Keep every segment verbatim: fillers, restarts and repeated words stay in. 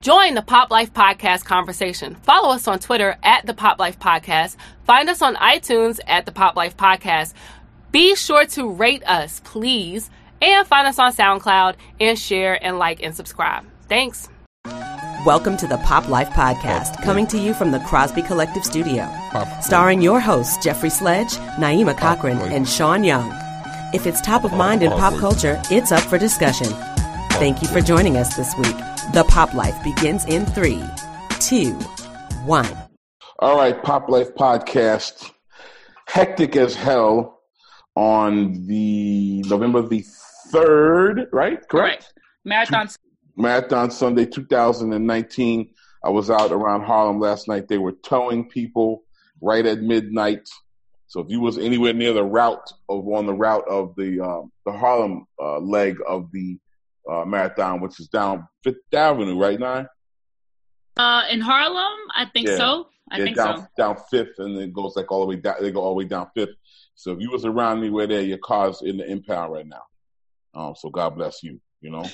Join the Pop Life Podcast conversation. Follow us on Twitter at the Pop Life Podcast. Find us on iTunes at the Pop Life Podcast. Be sure to rate us, please, and find us on SoundCloud and share and like and subscribe. Thanks. Welcome to the Pop Life Podcast, coming to you from the Crosby Collective Studio, starring your hosts Jeffrey Sledge, Naima Cochran, and Sean Young. If it's top of mind in pop culture, it's up for discussion. Thank you for joining us this week. The Pop Life begins in three, two, one. All right, Pop Life Podcast, hectic as hell on the November the third, right? Correct. Correct. Marathon. Marathon Sunday two thousand nineteen. I was out around Harlem last night. They were towing people right at midnight. So if you was anywhere near the route of on the route of the um, the Harlem uh, leg of the uh, marathon, which is down Fifth Avenue, right, Nine? Uh, in Harlem, I think yeah. so. I yeah, think down, so. Down Fifth, and then it goes like all the way down. They go all the way down Fifth. So if you was around anywhere there, your car's in the impound right now. Um, so God bless you. You know.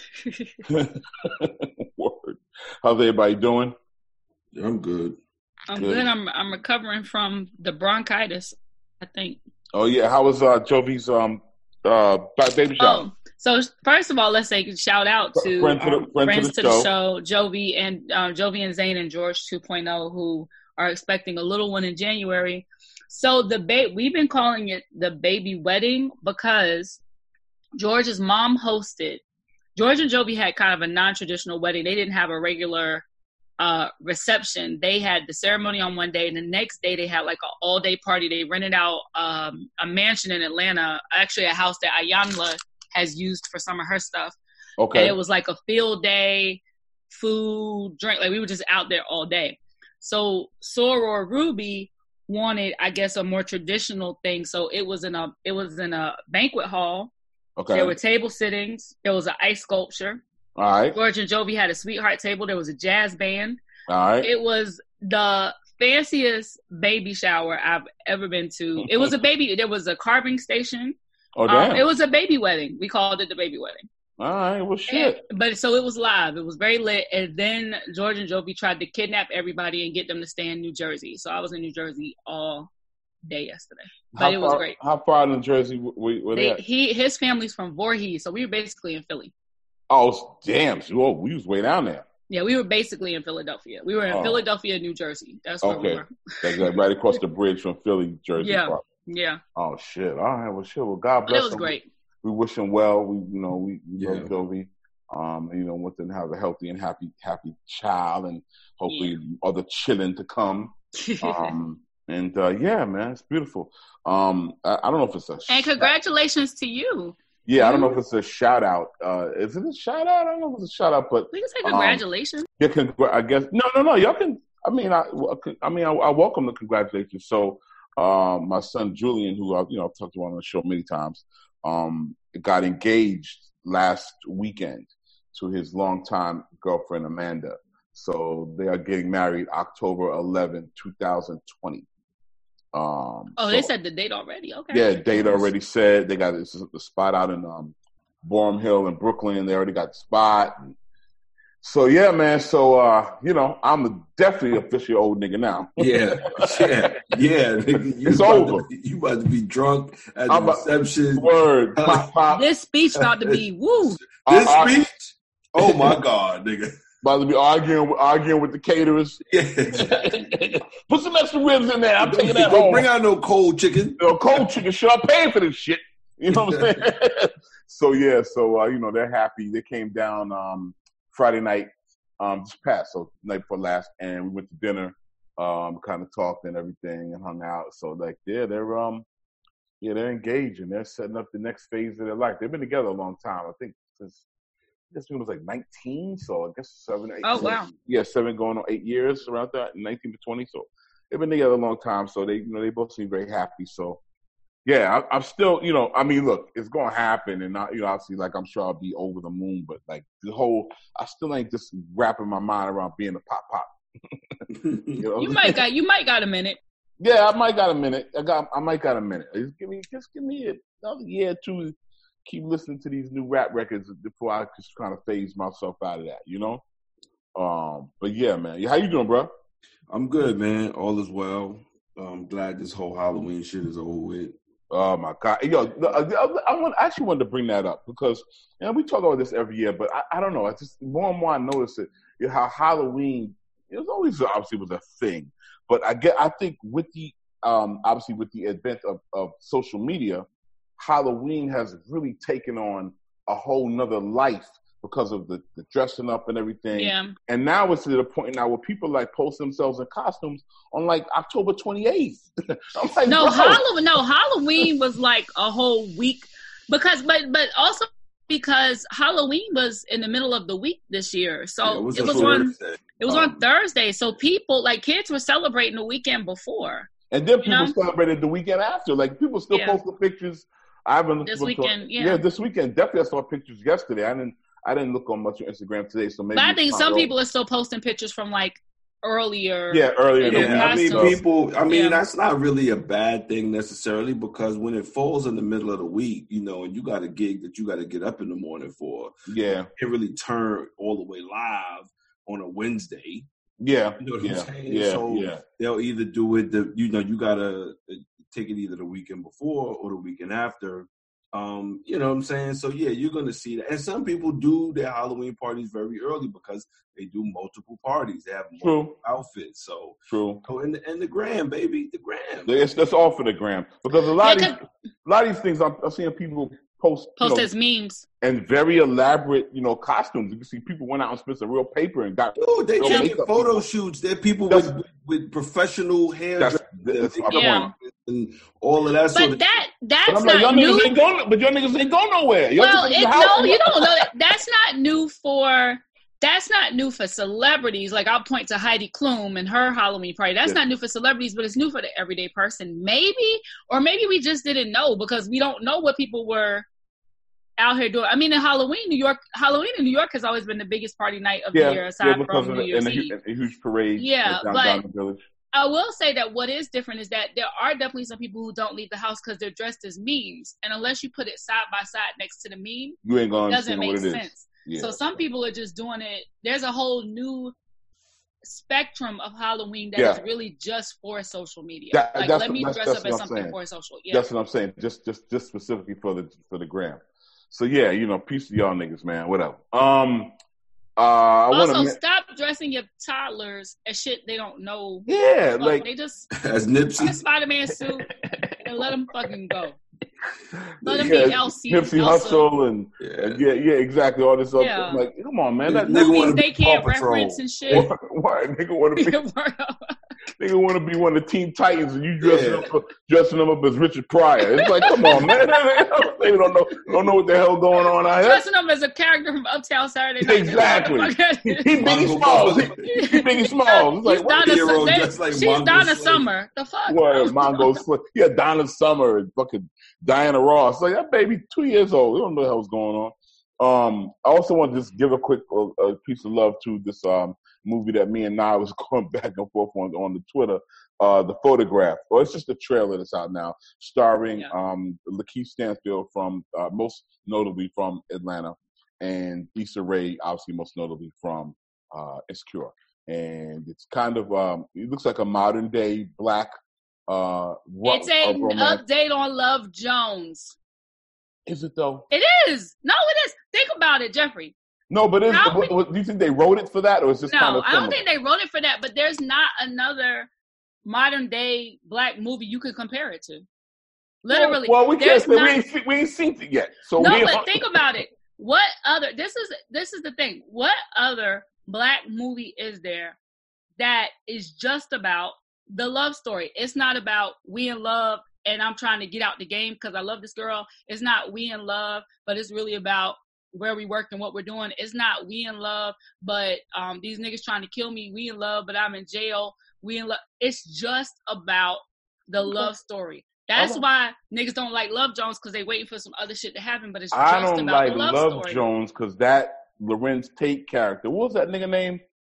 Word. How's everybody doing? Yeah, I'm good. I'm Good. good. I'm I'm recovering from the bronchitis, I think. Oh yeah, how was uh, Jovi's um uh baby shower? Oh, so first of all, let's say shout out to Friend to the- um, friend to friends the to the show. show, Jovi and uh, Jovi and Zane and George two point oh, who are expecting a little one in January. So the ba- we've been calling it the baby wedding because George's mom hosted. George and Jovi had kind of a non-traditional wedding. They didn't have a regular uh, reception. They had the ceremony on one day, and the next day they had like an all-day party. They rented out um, a mansion in Atlanta, actually a house that Ayanla has used for some of her stuff. Okay. And it was like a field day, food, drink. Like we were just out there all day. So Soror Ruby wanted, I guess, a more traditional thing. So it was in a it was in a banquet hall. Okay. There were table sittings. There was an ice sculpture. All right. George and Jovi had a sweetheart table. There was a jazz band. All right. It was the fanciest baby shower I've ever been to. It was a baby. There was a carving station. Oh damn. Um, it was a baby wedding. We called it the baby wedding. All right. Well, shit. And, but so it was live. It was very lit. And then George and Jovi tried to kidnap everybody and get them to stay in New Jersey. So I was in New Jersey all day yesterday. But how it was far, great. How far in Jersey were, were they? They, At? he his family's from Voorhees, so we were basically in Philly. Oh damn! So, oh, we was way down there. Yeah, we were basically in Philadelphia. We were in Oh. Philadelphia, New Jersey. That's where we Okay. were. That's like right across the bridge from Philly, Jersey. Yeah. Park. Yeah, Oh shit! All right. Well, shit. Well, God but bless it was them. great. We wish him well. We, you know, we, we Yeah. love Jovi. Um, you know, want them to have a healthy and happy, happy child, and hopefully other children to come. Um, and uh, yeah, man, it's beautiful. Um, I, I don't know if it's a And congratulations to you. yeah, I don't know if it's a shout out. Uh, is it a shout out? I don't know if it's a shout out, but We can say Um, congratulations. yeah, congr- I guess no, no, no. Y'all can. I mean, I, I mean, I, I welcome the congratulations. So, um, my son Julian, who I, you know, I've talked about on the show many times, um, got engaged last weekend to his longtime girlfriend Amanda. So they are getting married October eleventh, twenty twenty. Um, Oh, so, they said the date already. Okay. yeah, date already said. They got this the spot out in um, Boerum Hill in Brooklyn. They already got the spot. And so yeah, man. So uh, you know, I'm definitely officially old nigga now. Yeah, yeah, yeah. Nigga, you It's about over. To be, you about to be drunk at the I'm about- reception. Word, pop, pop. This speech about to be woo. This Uh, uh, speech? Oh my God, nigga. About to be arguing, arguing with the caterers. Yeah. Put some extra ribs in there. I'm taking that Don't home. bring out no cold chicken. You know, cold chicken. Should I pay for this shit? You know what I'm saying? So yeah, so uh, you know they're happy. They came down um, Friday night, um, just past, so night before last, and we went to dinner, um, kind of talked and everything, and hung out. So like, yeah, they're um, yeah, they're engaged and they're setting up the next phase of their life. They've been together a long time. I think since I guess when it was like nineteen, so I guess seven, eight. Oh, seven, wow. Yeah, seven going on eight years around that, nineteen to twenty. So they've been together a long time. So they, you know, they both seem very happy. So. Yeah, I, I'm still, you know, I mean, look, it's going to happen. And, I, you know, obviously, like, I'm sure I'll be over the moon. But, like, the whole, I still ain't just wrapping my mind around being a pop-pop. you know? You might got you might got a minute. Yeah, I might got a minute. I got, I might got a minute. Just give me, just give me another year or two to keep listening to these new rap records before I just kind of phase myself out of that, you know? Um, but yeah, man. How you doing, bro? I'm good, man. All is well. I'm glad this whole Halloween shit is over with. Oh my God, yo, I, want, I actually wanted to bring that up because you know we talk about this every year, but I, I don't know. I just more and more I notice it. You know, how Halloween it was always obviously was a thing, but I get I think with the um, obviously with the advent of, of social media, Halloween has really taken on a whole nother life because of the, the dressing up and everything. Yeah. And now it's to the point now where people like post themselves in costumes on like October twenty-eighth. I'm like, no, bro. Halloween, no, Halloween was like a whole week because, but, but also because Halloween was in the middle of the week this year. So yeah, it was, it was on, Thursday. it was um, on Thursday. So people, like kids were celebrating the weekend before. And then people you know? celebrated the weekend after. Like people still Yeah. posting pictures. I haven't This looked weekend, on, yeah. yeah, this weekend. Definitely I saw pictures yesterday. I didn't I didn't look on much on Instagram today, so maybe But I think it's some not people are still posting pictures from like earlier. Yeah, earlier in the Yeah, I mean, costumes. people. I mean, Yeah. that's not really a bad thing necessarily because when it falls in the middle of the week, you know, and you got a gig that you got to get up in the morning for, Yeah. it really turn all the way live on a Wednesday. Yeah. You know what yeah. I'm saying? Yeah. So yeah. they'll either do it. The you know you gotta take it either the weekend before or the weekend after. Um, you know what I'm saying? So yeah, you're gonna see that. And some people do their Halloween parties very early because they do multiple parties. They have multiple True. outfits. So True. oh, and the, and the gram, baby, the gram. It's that's all for the gram because a lot Yeah, of these, a lot of these things I'm, I'm seeing people post Post you know, as memes. and very elaborate, you know, costumes. You can see people went out and spent some real paper and got. Dude, they real take makeup photo people. shoots. They're people That's- with, with with professional hair That's, dressers that's my Yeah. point. and all of that sort But of that that's But I'm like, not y'all niggas new. ain't going. But y'all niggas ain't going nowhere. Y'all Well, just in it, the house. no, you don't know that. That's not new for. That's not new for celebrities. Like I'll point to Heidi Klum and her Halloween party. That's Yeah. not new for celebrities, but it's new for the everyday person. Maybe, or maybe we just didn't know because we don't know what people were out here doing. I mean, in Halloween, New York, Halloween in New York has always been the biggest party night of Yeah, the year, yeah, aside because from of New the, Year's and a, Eve. hu- a huge parade. Yeah, down, but- down the village. I will say that what is different is that there are definitely some people who don't leave the house because they're dressed as memes, and unless you put it side by side next to the meme, You ain't gonna it doesn't understand make what it is. sense. Yeah. So some people are just doing it. There's a whole new spectrum of Halloween that Yeah. is really just for social media. That- like that's let what- me that's- dress that's up what as I'm something saying. for social. Yeah. That's what I'm saying. Just, just, just specifically for the for the gram. So yeah, you know, peace to y'all niggas, man. Whatever. Um, uh, I also, want to. stop dressing your toddlers as shit they don't know. Yeah, Fuck, like they just as wear a Nipsey. Spider-Man suit and let them fucking go. Let them yeah, be Elsie. Nipsey Elsa. Hussle and Yeah. and yeah, yeah, exactly. All this stuff. Yeah. I'm like, come on, man. That, Nigga that, wanna They be can't Paw Patrol. reference and shit. why, why nigga want to be nigga want to be one of the Teen Titans and you dressing Yeah. up dressing them up as Richard Pryor. It's like, come on, man. They don't know don't know what the hell going on out here. Dressing up as a character from Uptown Saturday Night. Exactly. He, he Biggie Mongo Smalls. He, Slick. he Biggie Smalls. It's like, He's what? Donna hero Summer. just like She's Mongo Donna Slick. Summer. The fuck? What, Mongo Slick. Yeah, Donna Summer and fucking Diana Ross. Like, that baby two years old. We don't know what the hell's going on. Um, I also want to just give a quick uh, a piece of love to this um, movie that me and Nye was going back and forth on on the Twitter, uh, The Photograph. Or it's just a trailer that's out now, starring Yeah. um, Lakeith Stanfield from uh, most notably from Atlanta, and Issa Rae, obviously most notably from uh, Insecure. And it's kind of um, it looks like a modern day black. Uh, ro- It's a uh, romance. update on Love Jones. Is it though? It is. No, it is. Think about it, Jeffrey. No, but is, How what, what, do you think they wrote it for that, or is this No, kind of I don't similar? think they wrote it for that, but there's not another modern day black movie you could compare it to. Literally. Well, we can't there's say we not- ain't se- we ain't seen it yet. So No, we but think about it. What other this is this is the thing. What other black movie is there that is just about the love story? It's not about we in love and I'm trying to get out the game because I love this girl. It's not we in love, but it's really about where we work and what we're doing. It's not we in love, but um, these niggas trying to kill me. We in love, but I'm in jail. We in love. It's just about the love story. That's I'm a- why niggas don't like Love Jones because they waiting for some other shit to happen, but it's I just don't about like the love, Love story. Jones because that Lorenz Tate character. What was that nigga name?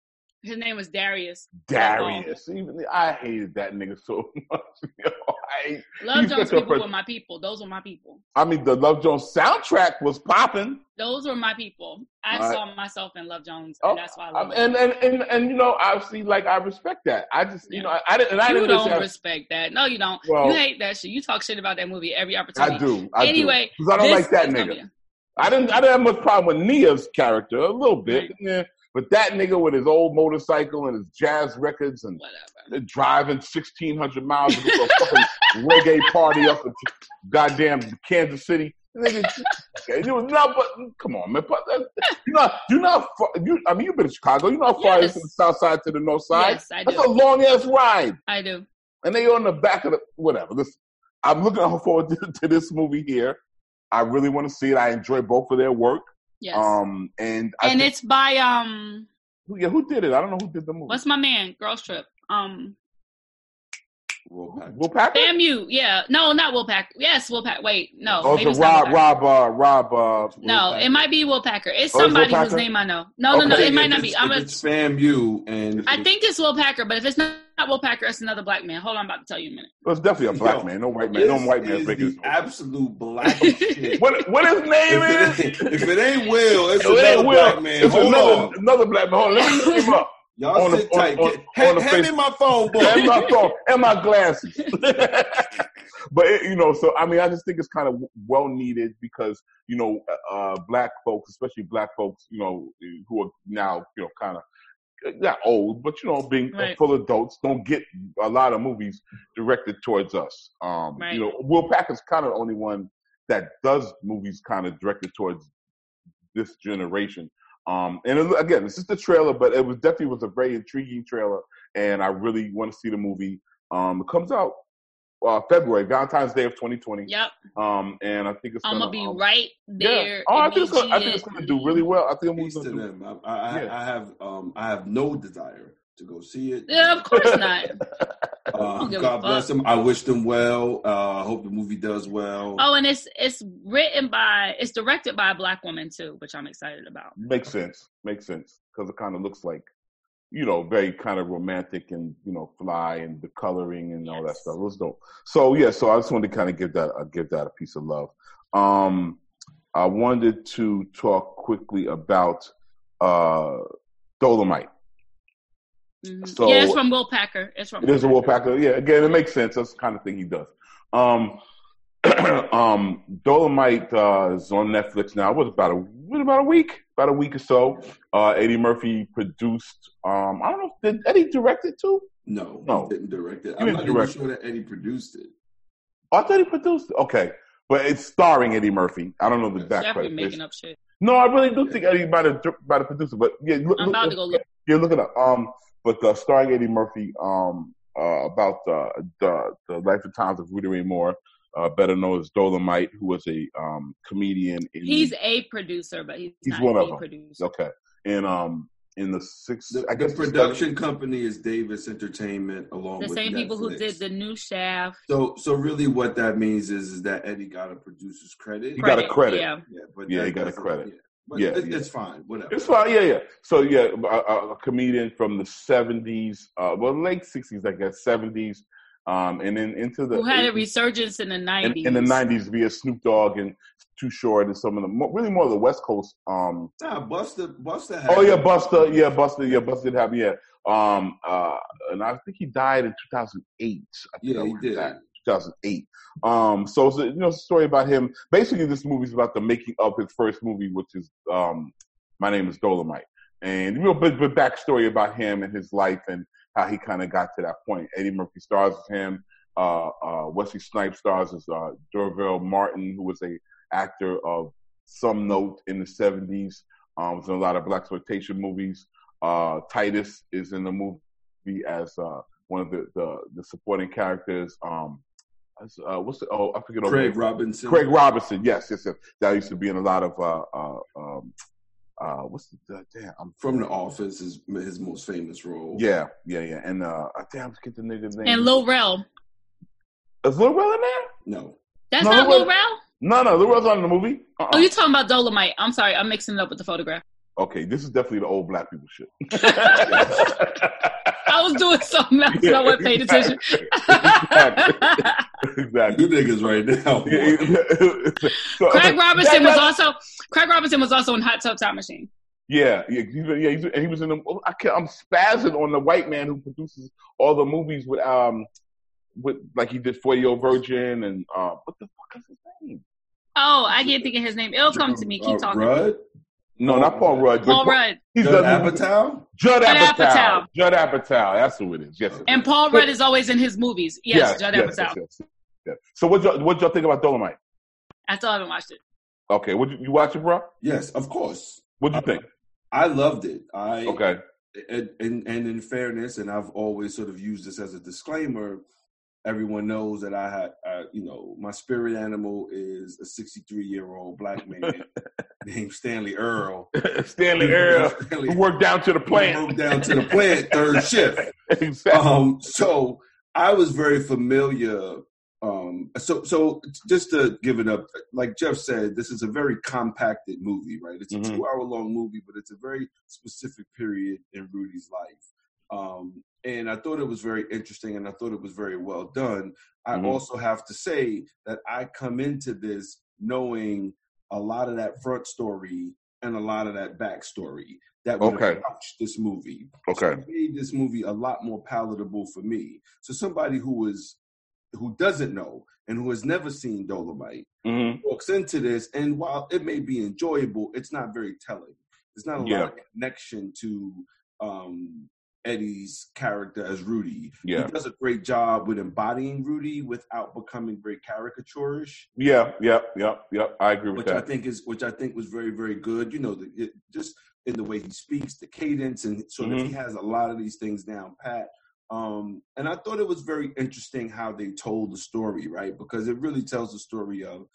His name was Darius. Darius. Even I hated that nigga so much. Yo, I, Love Jones people were my people. Those were my people. I mean, the Love Jones soundtrack was popping. Those were my people. I uh, saw myself in Love Jones, and oh, that's why I love and, and, and, and, and, you know, obviously, like, I respect that. I just, you yeah. know, I, I didn't. And I you didn't don't have, respect that. No, you don't. Well, you hate that shit. You talk shit about that movie every opportunity. I do. I anyway. Because I don't like that nigga. I didn't, I didn't have much problem with Nia's character, a little bit. Right. Yeah. But that nigga with his old motorcycle and his jazz records and Whatever. driving sixteen hundred miles to go to a fucking reggae party up in goddamn Kansas City. Nigga, it was not, but come on, man. You know, you know, you, I mean, you've been to Chicago. You know how far yes. it is from the south side to the north side? Yes, I do. That's a long ass ride. I do. And they on the back of the, whatever. Listen, I'm looking forward to, to this movie here. I really want to see it. I enjoy both of their work. Yes. Um, and I and think, it's by um. Yeah, who did it? I don't know who did the movie. What's my man? Girls Trip. Um. Will Packer. Will Packer? FAMU. Yeah. No, not Will Packer. Yes, Will Packer. Wait, no. Oh, maybe it's Rob. Rob. Uh, Rob. Uh, no, it might be Will Packer. It's somebody oh, whose name I know. No, okay. no, no. It might not be. I'm a, it's FAMU, and I think it's Will Packer. But if it's not. Not Will Packer, it's another black man. Hold on, I'm about to tell you in a minute. Well, it's definitely a black Yo, man. No white man. No white man is the absolute black shit. What, what his name if is? It, if it ain't Will, it's it another ain't Will. black man. It's Hold another, on. another black man. Hold on, let me look him up. Y'all on sit the, tight. On, on, hand on hand me my phone, boy. And my phone. And my glasses. But, it, you know, so, I mean, I just think it's kind of well needed because, you know, uh, black folks, especially black folks, you know, who are now, you know, kind of, not old, but, you know, being right. full adults, don't get a lot of movies directed towards us. Um, right. You know, Will Packer's kind of the only one that does movies kind of directed towards this generation. Um, and it, again, it's just a trailer, but it was definitely was a very intriguing trailer, and I really want to see the movie. Um, it comes out uh, February, Valentine's Day of twenty twenty. Yep. Um, and I think it's I'm gonna, gonna be um, right there. Yeah. Oh, I think, it's gonna, I think it's gonna do really well. I think Peace to do, them. I, I, yeah. I have um, I have no desire to go see it. Yeah, of course not. Uh, God bless them. I wish them well. I uh, hope the movie does well. Oh, and it's it's written by, it's directed by a black woman too, which I'm excited about. Makes sense. Makes sense because it kind of looks like, you know, very kind of romantic and, you know, fly and the coloring and yes. all that stuff. It was dope. So yeah, so I just wanted to kind of give that uh, give that a piece of love. Um, I wanted to talk quickly about uh, Dolomite. Mm-hmm. So, yeah, it's from Will Packer. It's from. It is a Will Packer. Yeah, again, it makes sense. That's the kind of thing he does. Um, um, Dolomite uh, is on Netflix now. It was about a what, about a week, about a week or so. Uh, Eddie Murphy produced. Um, I don't know. Did Eddie direct it too? No, no, he didn't direct it. He I'm didn't not direct even sure that Eddie produced it. Oh, I thought he produced it. Okay, but it's starring Eddie Murphy. I don't know the exact Jeffrey credit. making up shit. No, I really do think Eddie might have might have produced it. But yeah, look, I'm look, about to go look. Yeah, look it up. Um. But uh, starring Eddie Murphy, um, uh, about uh, the the life and times of Rudy Ray Moore, uh, better known as Dolomite, who was a um, comedian. In he's the, a producer, but he's, he's not one a of them. producer. Okay, and um, in the six, the, I guess the production the company is Davis Entertainment, along the with same Netflix. people who did the new Shaft. So, so really, what that means is, is that Eddie got a producer's credit. He got a credit. Yeah, yeah, but yeah, he got a credit. Yeah. But yeah, it, yeah, it's fine. Whatever. It's fine. Yeah, yeah. So yeah, a, a comedian from the seventies, uh, well, late sixties, I guess, seventies, um, and then into the who had eighties, a resurgence in the nineties. In, in the nineties, via Snoop Dogg and Too Short and some of the really more of the West Coast. Um, nah, Buster, Buster. Had oh yeah, Buster. Yeah, Buster. Yeah, Buster did have. Yeah. Um, uh, and I think he died in two thousand eight. I think yeah, he did. That. two thousand eight. Um, so it's a, you know, it's a story about him. Basically, this movie is about the making of his first movie, which is um, My Name is Dolomite, and a real bit, bit backstory about him and his life and how he kind of got to that point. Eddie Murphy stars as him. Uh, uh, Wesley Snipes stars as uh, D'Urville Martin, who was a actor of some note in the seventies. Um, was in a lot of blaxploitation movies. Uh, Titus is in the movie as uh, one of the, the, the supporting characters. Um, Uh, what's the, oh, I forget. Craig Robinson. Craig Robinson, yes, yes, yes. That used to be in a lot of, uh, uh, um, uh, what's the, uh, damn, I'm From The Office is his most famous role. Yeah, yeah, yeah. And, uh, damn, I forget the nigga's name. And Lil Rel. Is Lil Rel in there? No. That's no, not Lil Lil Rel? No, no, Lil Rel's not in the movie. Uh-uh. Oh, you're talking about Dolomite. I'm sorry, I'm mixing it up with the photograph. Okay, this is definitely the old black people shit. was something else. Yeah, no one paid attention. Exactly. Exactly. You niggas right now. so, Craig Robinson that, was also Craig Robinson was also in Hot Tub Time Machine. Yeah, yeah, yeah. He's, and he was in the. I can't, I'm spazzing on the white man who produces all the movies with um, with like he did forty Year Old Virgin and uh, what the fuck is his name? Oh, I can't think of his name. It'll come to me. Keep uh, talking. Rudd? No, not Paul Rudd. Paul Rudd. He's Judd Apatow? Judd Judd Apatow. Apatow. Judd Apatow. That's who it is. Yes. And Paul Rudd is always in his movies. Yes, yes Judd yes, Apatow. Yes, yes, yes. So what y'all, what y'all think about Dolomite? I still haven't watched it. Okay. What you, you watch it, bro? Yes, of course. What'd you think? I loved it. I Okay. And, and, and in fairness, and I've always sort of used this as a disclaimer, everyone knows that I had, uh, you know, my spirit animal is a sixty-three-year-old black man named Stanley Earl. Stanley Earl, Stanley, who worked down to the plant. Who worked down to the plant, third shift. Exactly. Um, so I was very familiar. Um, so, so just to give it up, like Jeff said, this is a very compacted movie, right? It's a mm-hmm. two-hour-long movie, but it's a very specific period in Rudy's life. Um, and I thought it was very interesting, and I thought it was very well done. I mm-hmm. also have to say that I come into this knowing a lot of that front story and a lot of that backstory that would okay. have couched this movie. Okay, so it made this movie a lot more palatable for me. So somebody who was who doesn't know and who has never seen Dolomite mm-hmm. walks into this, and while it may be enjoyable, it's not very telling. There's not a yeah. lot of connection to um, Eddie's character as Rudy. Yeah. He does a great job with embodying Rudy without becoming very caricaturish. Yeah, yeah, yeah, yeah. I agree with which that. I think is which I think was very, very good. You know, the, it, just in the way he speaks, the cadence, and sort of mm-hmm. he has a lot of these things down pat. Um, and I thought it was very interesting how they told the story, right? Because it really tells the story of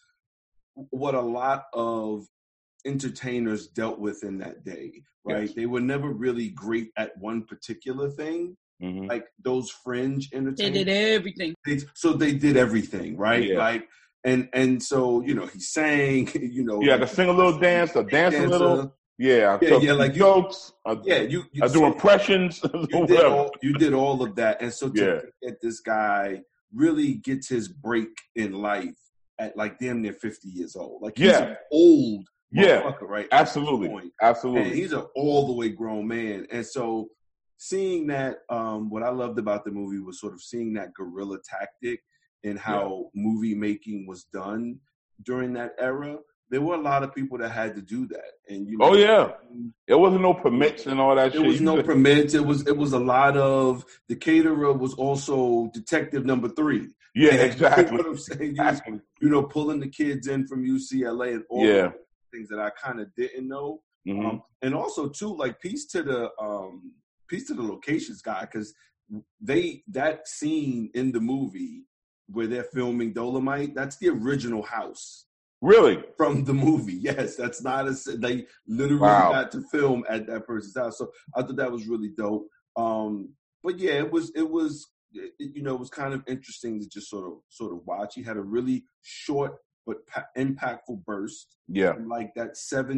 what a lot of entertainers dealt with in that day, right? Yes. They were never really great at one particular thing. Mm-hmm. Like those fringe entertainers. They did everything. They, so they did everything, right? Yeah. Like, and and so, you know, he sang, you know. Yeah, to sing a little dance, or dance a little. Yeah, I yeah, yeah, like jokes. You, I, yeah, you, you I do so impressions. You did, all, you did all of that, and so to yeah. get this guy really gets his break in life at like damn near fifty years old. Like he's yeah. an old yeah, motherfucker, right? Absolutely, absolutely. And he's an all the way grown man, and so seeing that, um, what I loved about the movie was sort of seeing that guerrilla tactic and how yeah. movie making was done during that era. There were a lot of people that had to do that, and you know, oh yeah, there wasn't no permits and all that. There shit. was no permits. It was it was a lot of the caterer was also detective number three. Yeah, and exactly. You know what I'm saying? You, you know, pulling the kids in from U C L A and all yeah. things that I kind of didn't know, mm-hmm. um, and also too, like piece to the um, piece to the locations guy, because they that scene in the movie where they're filming Dolomite, that's the original house. Really? From the movie, yes. That's not a. They literally wow. got to film at that person's house, so I thought that was really dope. Um, but yeah, it was. It was. It, you know, it was kind of interesting to just sort of sort of watch. He had a really short but pa- impactful burst. Yeah, like that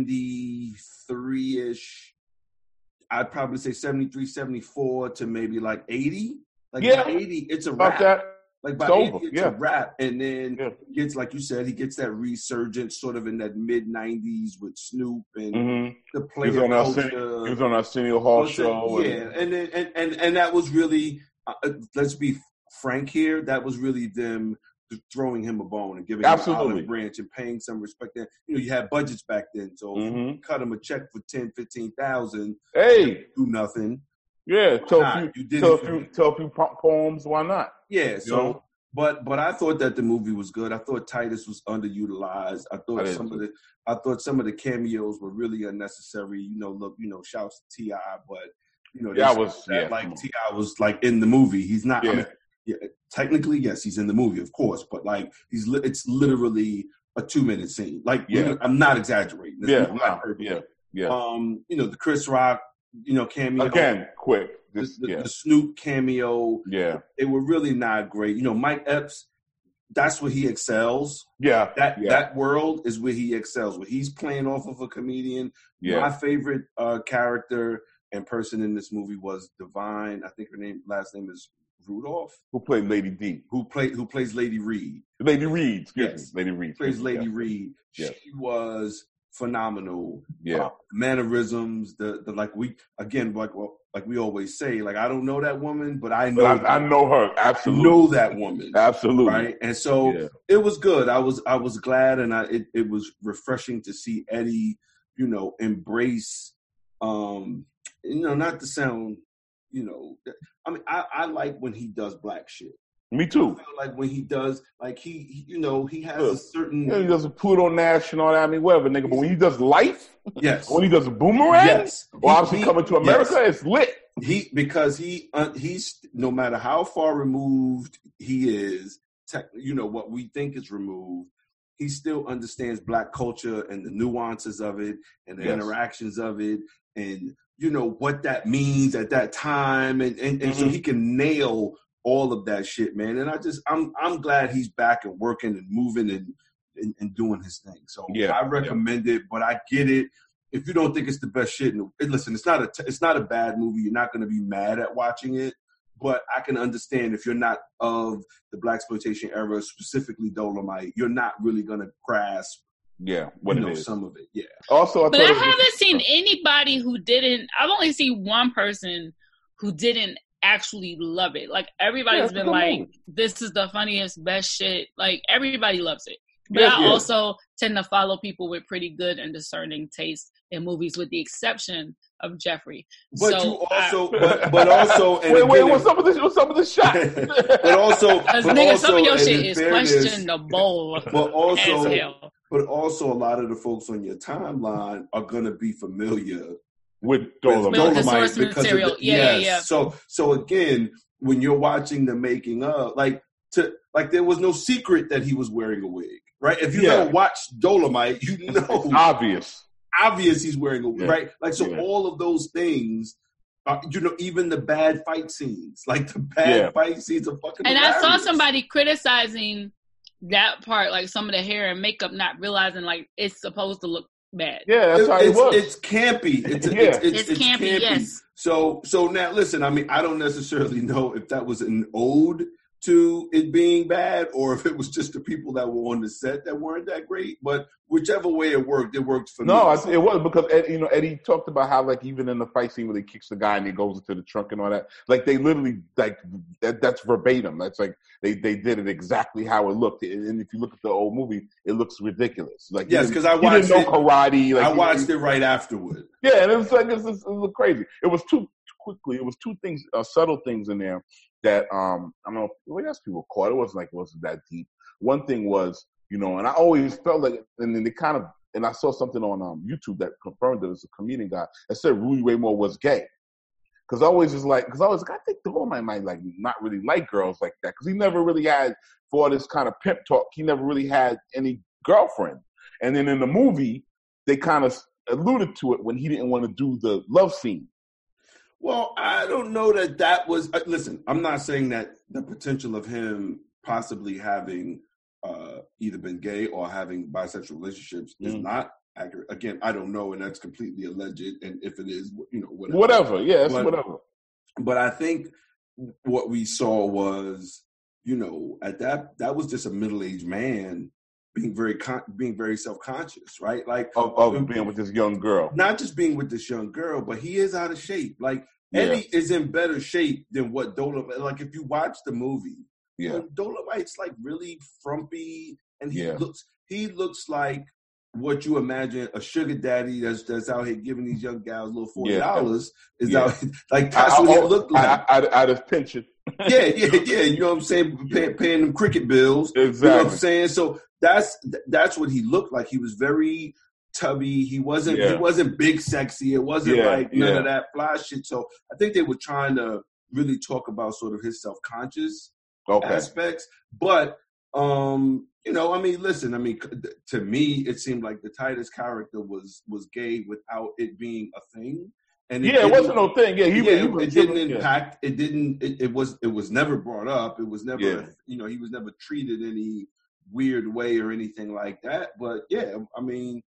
seventy-three-ish. I'd probably say seventy-three, seventy-four to maybe like eighty. Like yeah, eighty, it's a about wrap. that. Like by it's eighty, over. it's yeah. a wrap, and then yeah. he gets, like you said, he gets that resurgence sort of in that mid nineties with Snoop and mm-hmm. the player he was on culture. Arsenio, he was on Arsenio Hall show. Yeah, and and, then, and and and that was really, uh, let's be frank here, that was really them throwing him a bone and giving Absolutely. him an olive branch and paying some respect. And, you know, you had budgets back then, so mm-hmm. if you cut him a check for ten, fifteen thousand, hey, do nothing. Yeah, tell a few, you did tell a few, tell a few poems. Why not? Yeah, so. You know? But but I thought that the movie was good. I thought Titus was underutilized. I thought I some of the I thought some of the cameos were really unnecessary. You know, look, you know, shouts to T I, but you know, yeah, was that, yeah, like T I was like in the movie. He's not. Yeah. I mean, yeah, technically, yes, he's in the movie, of course, but like he's li- it's literally a two minute scene. Like, yeah, you know, I'm not exaggerating. This yeah, not no, yeah, yeah. Um, you know, the Chris Rock, you know, cameo again, quick. This, the, yeah. the Snoop cameo, yeah, they were really not great. You know, Mike Epps, that's where he excels. Yeah, that yeah. that world is where he excels. Where he's playing off of a comedian. Yeah, my favorite uh, character and person in this movie was Divine. I think her name, last name is Rudolph. Who played Lady D? Who played Who plays Lady Reed? Lady Reed. Excuse yes. me. Lady Reed plays Lady yes. Reed. Yes. She was phenomenal. Yeah. Uh, mannerisms. The the like we again like well, like we always say, like I don't know that woman, but I know. But I, I know her. Absolutely. I know that woman. Absolutely. Right. And so yeah. it was good. I was I was glad, and I it, it was refreshing to see Eddie, you know, embrace. Um, you know, not to sound, you know, I mean, I, I like when he does black shit. Me too. I feel like when he does, like he, he you know, he has yeah. a certain. Yeah, he does a Pluto Nash and all that. I mean, whatever, nigga. But when he does Life, yes. When he does a Boomerang, yes. or obviously he, Coming to America, yes. it's lit. He because he uh, he's no matter how far removed he is, tech, you know what we think is removed. He still understands black culture and the nuances of it and the yes. interactions of it, and you know what that means at that time, and and, and mm-hmm. so he can nail all of that shit, man. And I just, I'm I'm glad he's back and working and moving and and, and doing his thing. So yeah, I recommend yeah. it, but I get it. If you don't think it's the best shit, listen, it's not a it's not a bad movie. You're not going to be mad at watching it, but I can understand if you're not of the blaxploitation era, specifically Dolomite, you're not really going to grasp. Yeah, what you it know, is. Some of it, yeah. Also, I but I was, haven't seen anybody who didn't. I've only seen one person who didn't actually love it. Like everybody's yeah, been like, movie. "This is the funniest, best shit." Like everybody loves it. But yeah, I yeah. also tend to follow people with pretty good and discerning taste in movies, with the exception of Jeffrey. But so you also, I, but, but also, and wait, wait, what's some of this? What's some of the shot? but also, but nigga, also, some of your shit is fairness, questionable. But also, but also, a lot of the folks on your timeline are gonna be familiar with Dolomite, with Dolomite because material. Of the, yeah, yes. yeah, yeah. So, so again, when you're watching the making of, like, to like, there was no secret that he was wearing a wig, right? If you yeah. ever watched Dolomite, you know, it's obvious, obvious he's wearing a wig, yeah. right? Like, so yeah. all of those things. Uh, you know, even the bad fight scenes, like the bad yeah. fight scenes are fucking. And hilarious. I saw somebody criticizing that part, like some of the hair and makeup, not realizing like it's supposed to look bad. Yeah, that's it, how it it's, was. It's campy. It's, yeah. it's, it's, it's, it's campy, campy. Yes. So, so now listen. I mean, I don't necessarily know if that was an ode to it being bad or if it was just the people that were on the set that weren't that great. But whichever way it worked, it worked for no, me. No, it was because Ed, you know Eddie talked about how like even in the fight scene where he kicks the guy and he goes into the trunk and all that, like they literally like that, that's verbatim. That's like they, they did it exactly how it looked. And if you look at the old movie, it looks ridiculous. Like yes, because I watched didn't know karate. Like, I watched it right afterward. Yeah, and it was like it was, it was crazy. It was too quickly. It was two things, uh, subtle things in there. That um, I don't know. Well, yes, people caught. It wasn't like it wasn't that deep. One thing was, you know, and I always felt like, and then they kind of, and I saw something on um, YouTube that confirmed that it was a comedian guy that said Rudy Ray Moore was gay. Because I always just like, because I was like, I think Dolomite might like not really like girls like that. Because he never really had, for all this kind of pimp talk, he never really had any girlfriend. And then in the movie, they kind of alluded to it when he didn't want to do the love scene. Well, I don't know that that was. Uh, listen, I'm not saying that the potential of him possibly having uh, either been gay or having bisexual relationships mm. is not accurate. Again, I don't know, and that's completely alleged. And if it is, you know, whatever. Whatever, yeah, it's but, whatever. But I think what we saw was, you know, at that that was just a middle-aged man being very con- being very self-conscious, right? Like of, of being with this young girl. Not just being with this young girl, but he is out of shape. Like yeah. Eddie is in better shape than what Dolomite. Like if you watch the movie, yeah, you know, Dolomite's like really frumpy, and he yeah. looks he looks like what you imagine a sugar daddy that's that's out here giving these young gals a little forty dollars yeah. is yeah. out like that's I, what I, it looked like. Out of pension. yeah, yeah, yeah. You know what I'm saying? Pay, paying them cricket bills. Exactly. You know what I'm saying? So that's that's what he looked like. He was very tubby. He wasn't yeah. he wasn't big sexy. It wasn't yeah, like none yeah. of that fly shit. So I think they were trying to really talk about sort of his self-conscious okay. aspects. But um, you know, I mean, listen, I mean, to me, it seemed like the Titus character was was gay without it being a thing. And it yeah, it wasn't no thing. Yeah, he, yeah, he was, it didn't yeah. impact. It didn't. It, it was. It was never brought up. It was never. Yeah. You know, he was never treated any weird way or anything like that. But yeah, I mean,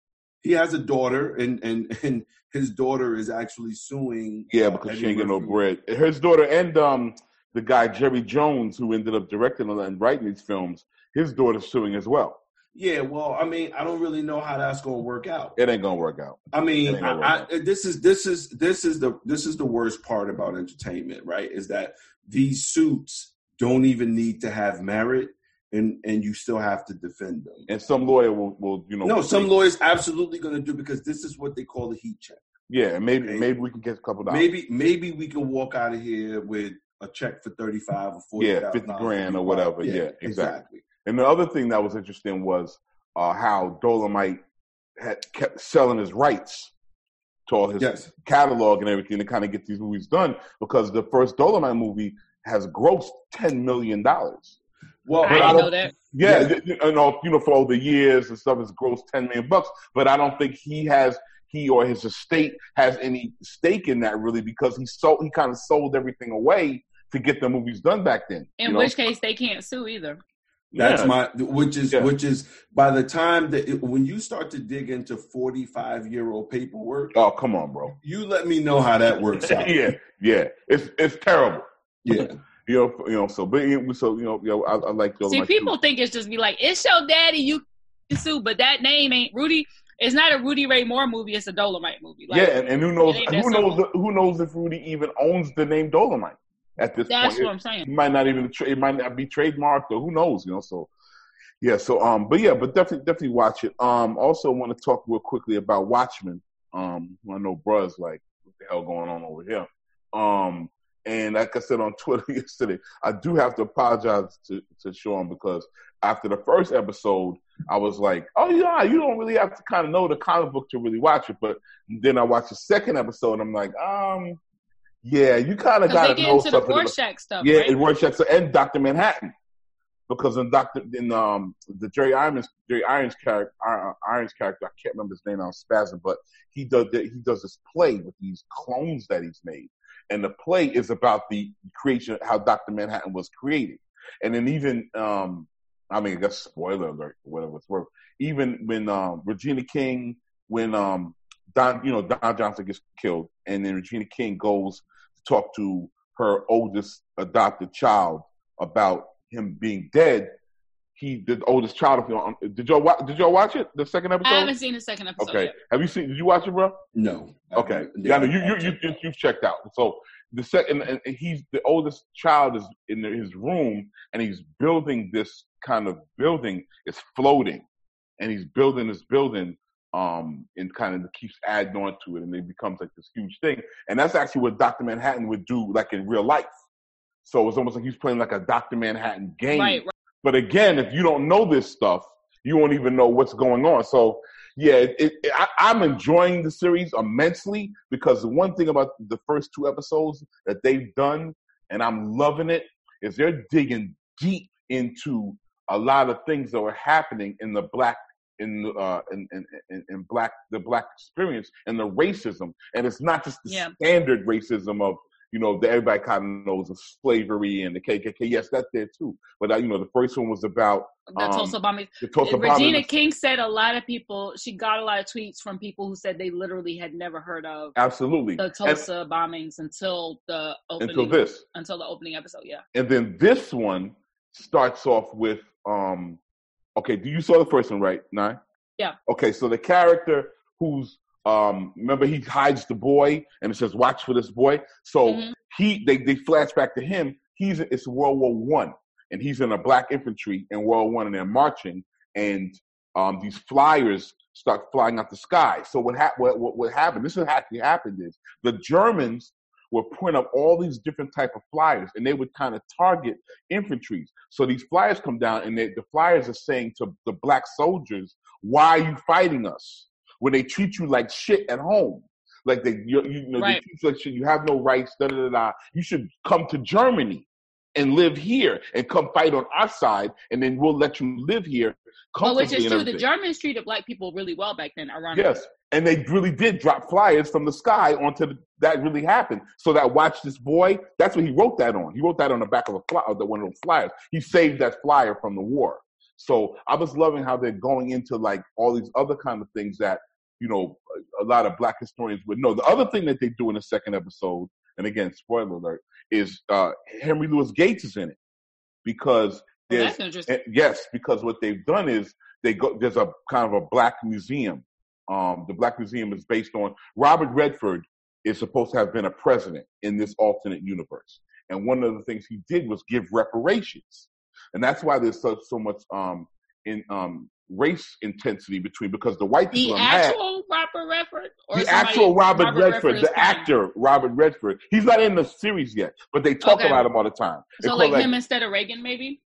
he has a daughter, and and and his daughter is actually suing. Yeah, because Eddie she ain't get no Murphy. bread. His daughter and um the guy Jerry Jones, who ended up directing and writing these films, his daughter's suing as well. Yeah, well, I mean, I don't really know how that's going to work out. It ain't gonna work out. I mean, I, I, I, this is this is this is the this is the worst part about entertainment, right? Is that these suits don't even need to have merit, and and you still have to defend them. And some lawyer will, will you know. No, some lawyers absolutely going to do, because this is what they call a heat check. Yeah, maybe okay? maybe we can get a couple dollars. Maybe maybe we can walk out of here with a check for thirty-five or forty. Yeah, fifty grand or whatever. Yeah, yeah exactly. exactly. And the other thing that was interesting was uh, how Dolomite had kept selling his rights to all his yes. catalog and everything to kind of get these movies done, because the first Dolomite movie has grossed ten million dollars. Well, I didn't know that. Yeah, yeah. You know, you know, for all the years and stuff, it's grossed ten million bucks. But I don't think he has, he or his estate has any stake in that really, because he sold, he kind of sold everything away to get the movies done back then. In you which know? case, they can't sue either. That's yeah. my, which is, yeah. which is by the time that, it, when you start to dig into forty-five year old paperwork. Oh, come on, bro. You let me know how that works out. yeah, yeah. It's, it's terrible. Yeah. You know, you know. So, but so you know, you know, I, I like. See, people too. think it's just be like, it's your daddy, you can sue, but that name ain't Rudy. It's not a Rudy Ray Moore movie. It's a Dolomite movie. Like, yeah, and, and who knows? Who simple. knows? The, who knows if Rudy even owns the name Dolomite at this That's point? what I'm saying. It might not even. It might not be trademarked, or who knows? You know. So, yeah. So, um, but yeah, but definitely, definitely watch it. Um, also want to talk real quickly about Watchmen. Um, I know, bruh's like, what the hell going on over here? Um. And like I said on Twitter yesterday, I do have to apologize to, to Sean, because after the first episode, I was like, oh, yeah, you don't really have to kind of know the comic book to really watch it. But then I watched the second episode, and I'm like, um, yeah, you kind of got to know something. Into the Rorschach stuff, yeah, right? and Rorschach and Doctor Manhattan. Because in Doctor in um the Jerry Irons Jerry Irons character Irons character, I can't remember his name, I was spazzing, but he does he does this play with these clones that he's made. And the play is about the creation, how Doctor Manhattan was created. And then even, um, I mean, I guess spoiler alert, whatever it's worth. Even when um, Regina King, when um, Don, you know, Don Johnson gets killed, and then Regina King goes to talk to her oldest adopted child about him being dead. He, the oldest child, did y'all watch? Did y'all watch it? The second episode? I haven't seen the second episode. Okay, yet. Have you seen? Did you watch it, bro? No. Okay, yeah, no, you you you you you've checked out. So the second, and he's the oldest child is in his room, and he's building this kind of building. It's floating, and he's building this building, um, and kind of keeps adding on to it, and it becomes like this huge thing. And that's actually what Doctor Manhattan would do, like in real life. So it's almost like he's playing like a Doctor Manhattan game. Right, right. But again, if you don't know this stuff, you won't even know what's going on. So, yeah, it, it, I, I'm enjoying the series immensely, because the one thing about the first two episodes that they've done, and I'm loving it, is they're digging deep into a lot of things that were happening in the black in uh in, in, in, in black the black experience and the racism. And it's not just the yeah. standard racism of, you know, that everybody kind of knows of slavery and the K K K. Yes, that's there too. But, uh, you know, the first one was about the um, Tulsa bombing. The Tulsa Regina bombing. King said a lot of people, she got a lot of tweets from people who said they literally had never heard of Absolutely. the Tulsa and, bombings until the opening. Until this. Until the opening episode, yeah. And then this one starts off with, um, okay, do you saw the first one, right, Nye? Yeah. Okay, so the character who's, um, remember he hides the boy and it says, watch for this boy. So mm-hmm. he, they, they flash back to him. He's, it's World War One, and he's in a black infantry in World War One, and they're marching, and um, these flyers start flying out the sky. So what, ha- what, what, what happened, this is actually happened is the Germans would print up all these different type of flyers, and they would kind of target infantries. So these flyers come down, and they, the flyers are saying to the black soldiers, why are you fighting us? When they treat you like shit at home. Like they, you, you know, right. they treat you like shit. You have no rights, da, da, da, da. You should come to Germany and live here and come fight on our side, and then we'll let you live here. Well, which is true. The Germans treated black people really well back then, ironically. Yes, and they really did drop flyers from the sky onto the, that really happened. So that watch this boy, that's what he wrote that on. He wrote that on the back of a fly, the one of those flyers. He saved that flyer from the war. So I was loving how they're going into like all these other kind of things that you know, a, a lot of black historians would know. The other thing that they do in the second episode, and again, spoiler alert, is uh, Henry Louis Gates is in it because Well, there's that's interesting. yes, because what they've done is they go there's a kind of a black museum. Um, the Black Museum is based on Robert Redford is supposed to have been a president in this alternate universe, and one of the things he did was give reparations, and that's why there's so so much um, in um, race intensity between because the white The people are mad. actual Robert Redford? Or The somebody- actual Robert, Robert Redford, Redford is the playing? actor Robert Redford. He's not in the series yet, but they talk Okay. about him all the time. They So call like it, him instead of Reagan, maybe?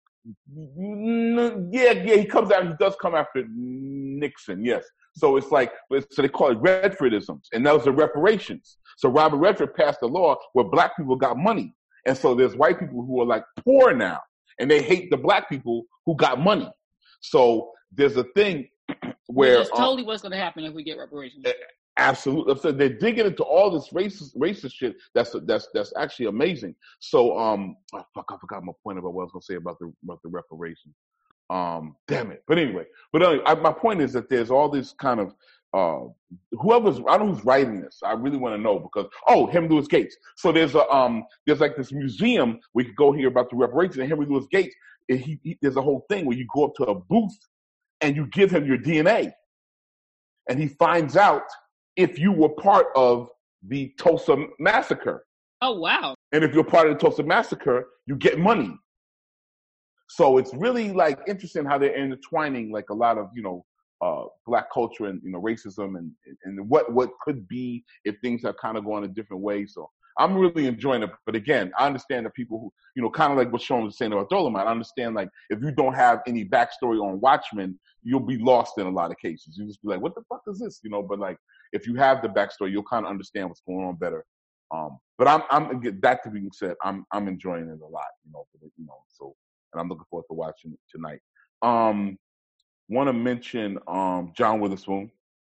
Mm, yeah, yeah, he comes out. He does come after Nixon. Yes. So it's like so they call it Redfordisms, and those are reparations. So Robert Redford passed a law where black people got money, and so there's white people who are like poor now, and they hate the black people who got money. So there's a thing where Which is um, totally what's going to happen if we get reparations. absolutely, so they're digging into all this racist, racist shit. That's that's that's actually amazing. So, um, oh, fuck, I forgot my point about what I was gonna say about the about the reparations. Um, damn it. But anyway, but anyway, I, my point is that there's all this kind of uh, whoever's I don't know who's writing this. I really want to know because oh, Henry Louis Gates. So there's a um, there's like this museum we could go here about the reparations. And Henry Louis Gates, he, he there's a whole thing where you go up to a booth and you give him your D N A, and he finds out if you were part of the Tulsa massacre. Oh, wow. And if you're part of the Tulsa massacre, you get money. So it's really like interesting how they're intertwining like a lot of, you know, uh, black culture and, you know, racism and, and what, what could be if things are kind of going a different way. So I'm really enjoying it. But again, I understand that people who, you know, kind of like what Sean was saying about Dolomite, I understand like if you don't have any backstory on Watchmen, you'll be lost in a lot of cases. You just be like, what the fuck is this? You know, but like if you have the backstory, you'll kind of understand what's going on better. Um, but I'm, I'm that to being said, I'm, I'm enjoying it a lot, you know, you know, so, and I'm looking forward to watching it tonight. Um, want to mention um, John Witherspoon,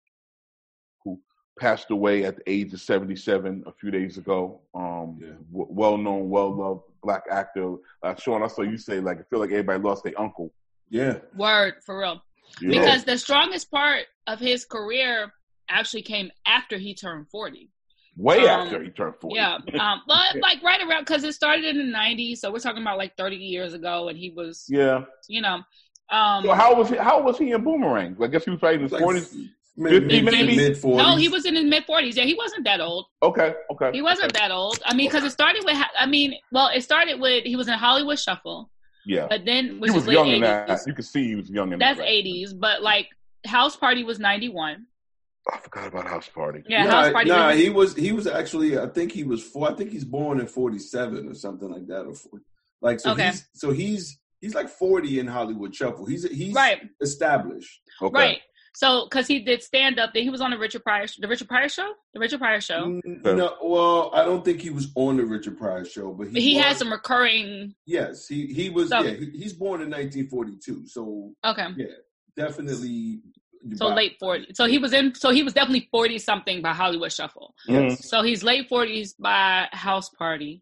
who passed away at the age of seventy-seven a few days ago. Um, Yeah. w- well-known, well-loved black actor. Uh, Sean, I saw you say like I feel like everybody lost their uncle. Yeah. Word, for real. You know? Because the strongest part of his career actually came after he turned forty. way um, after he turned forty. Yeah, um, but like right around, because it started in the nineties, so we're talking about like thirty years ago, and he was, yeah. you know. Um, So how was he? How was he in Boomerang? I guess he was probably in his Like forties. mid, fifty mid, maybe? mid forties. no, he was in his mid forties. Yeah, he wasn't that old. Okay, okay. He wasn't okay. that old. I mean, because it started with, I mean, well, it started with, he was in Hollywood Shuffle, Yeah, but then, which he was is late young in eighties. that. You could see he was young in That's that. eighties, but like House Party was ninety-one. I forgot about House Party. Yeah, nah, House Party nah, was, he was he was actually I think he was four. I think he's born in forty-seven or something like that, or forty. Like so Okay. he's so he's he's like forty in Hollywood Shuffle. He's he's right, established. Okay. right. So, because he did stand up, then he was on the Richard Pryor, the Richard Pryor show, the Richard Pryor show. Mm, No, well, I don't think he was on the Richard Pryor show, but he, But he was, had some recurring. Yes, he he was. So- yeah, he, he's born in nineteen forty-two, so Okay, yeah, definitely. so late forty. So he was in. So he was definitely forty something by Hollywood Shuffle. Yes. So he's late forties by House Party,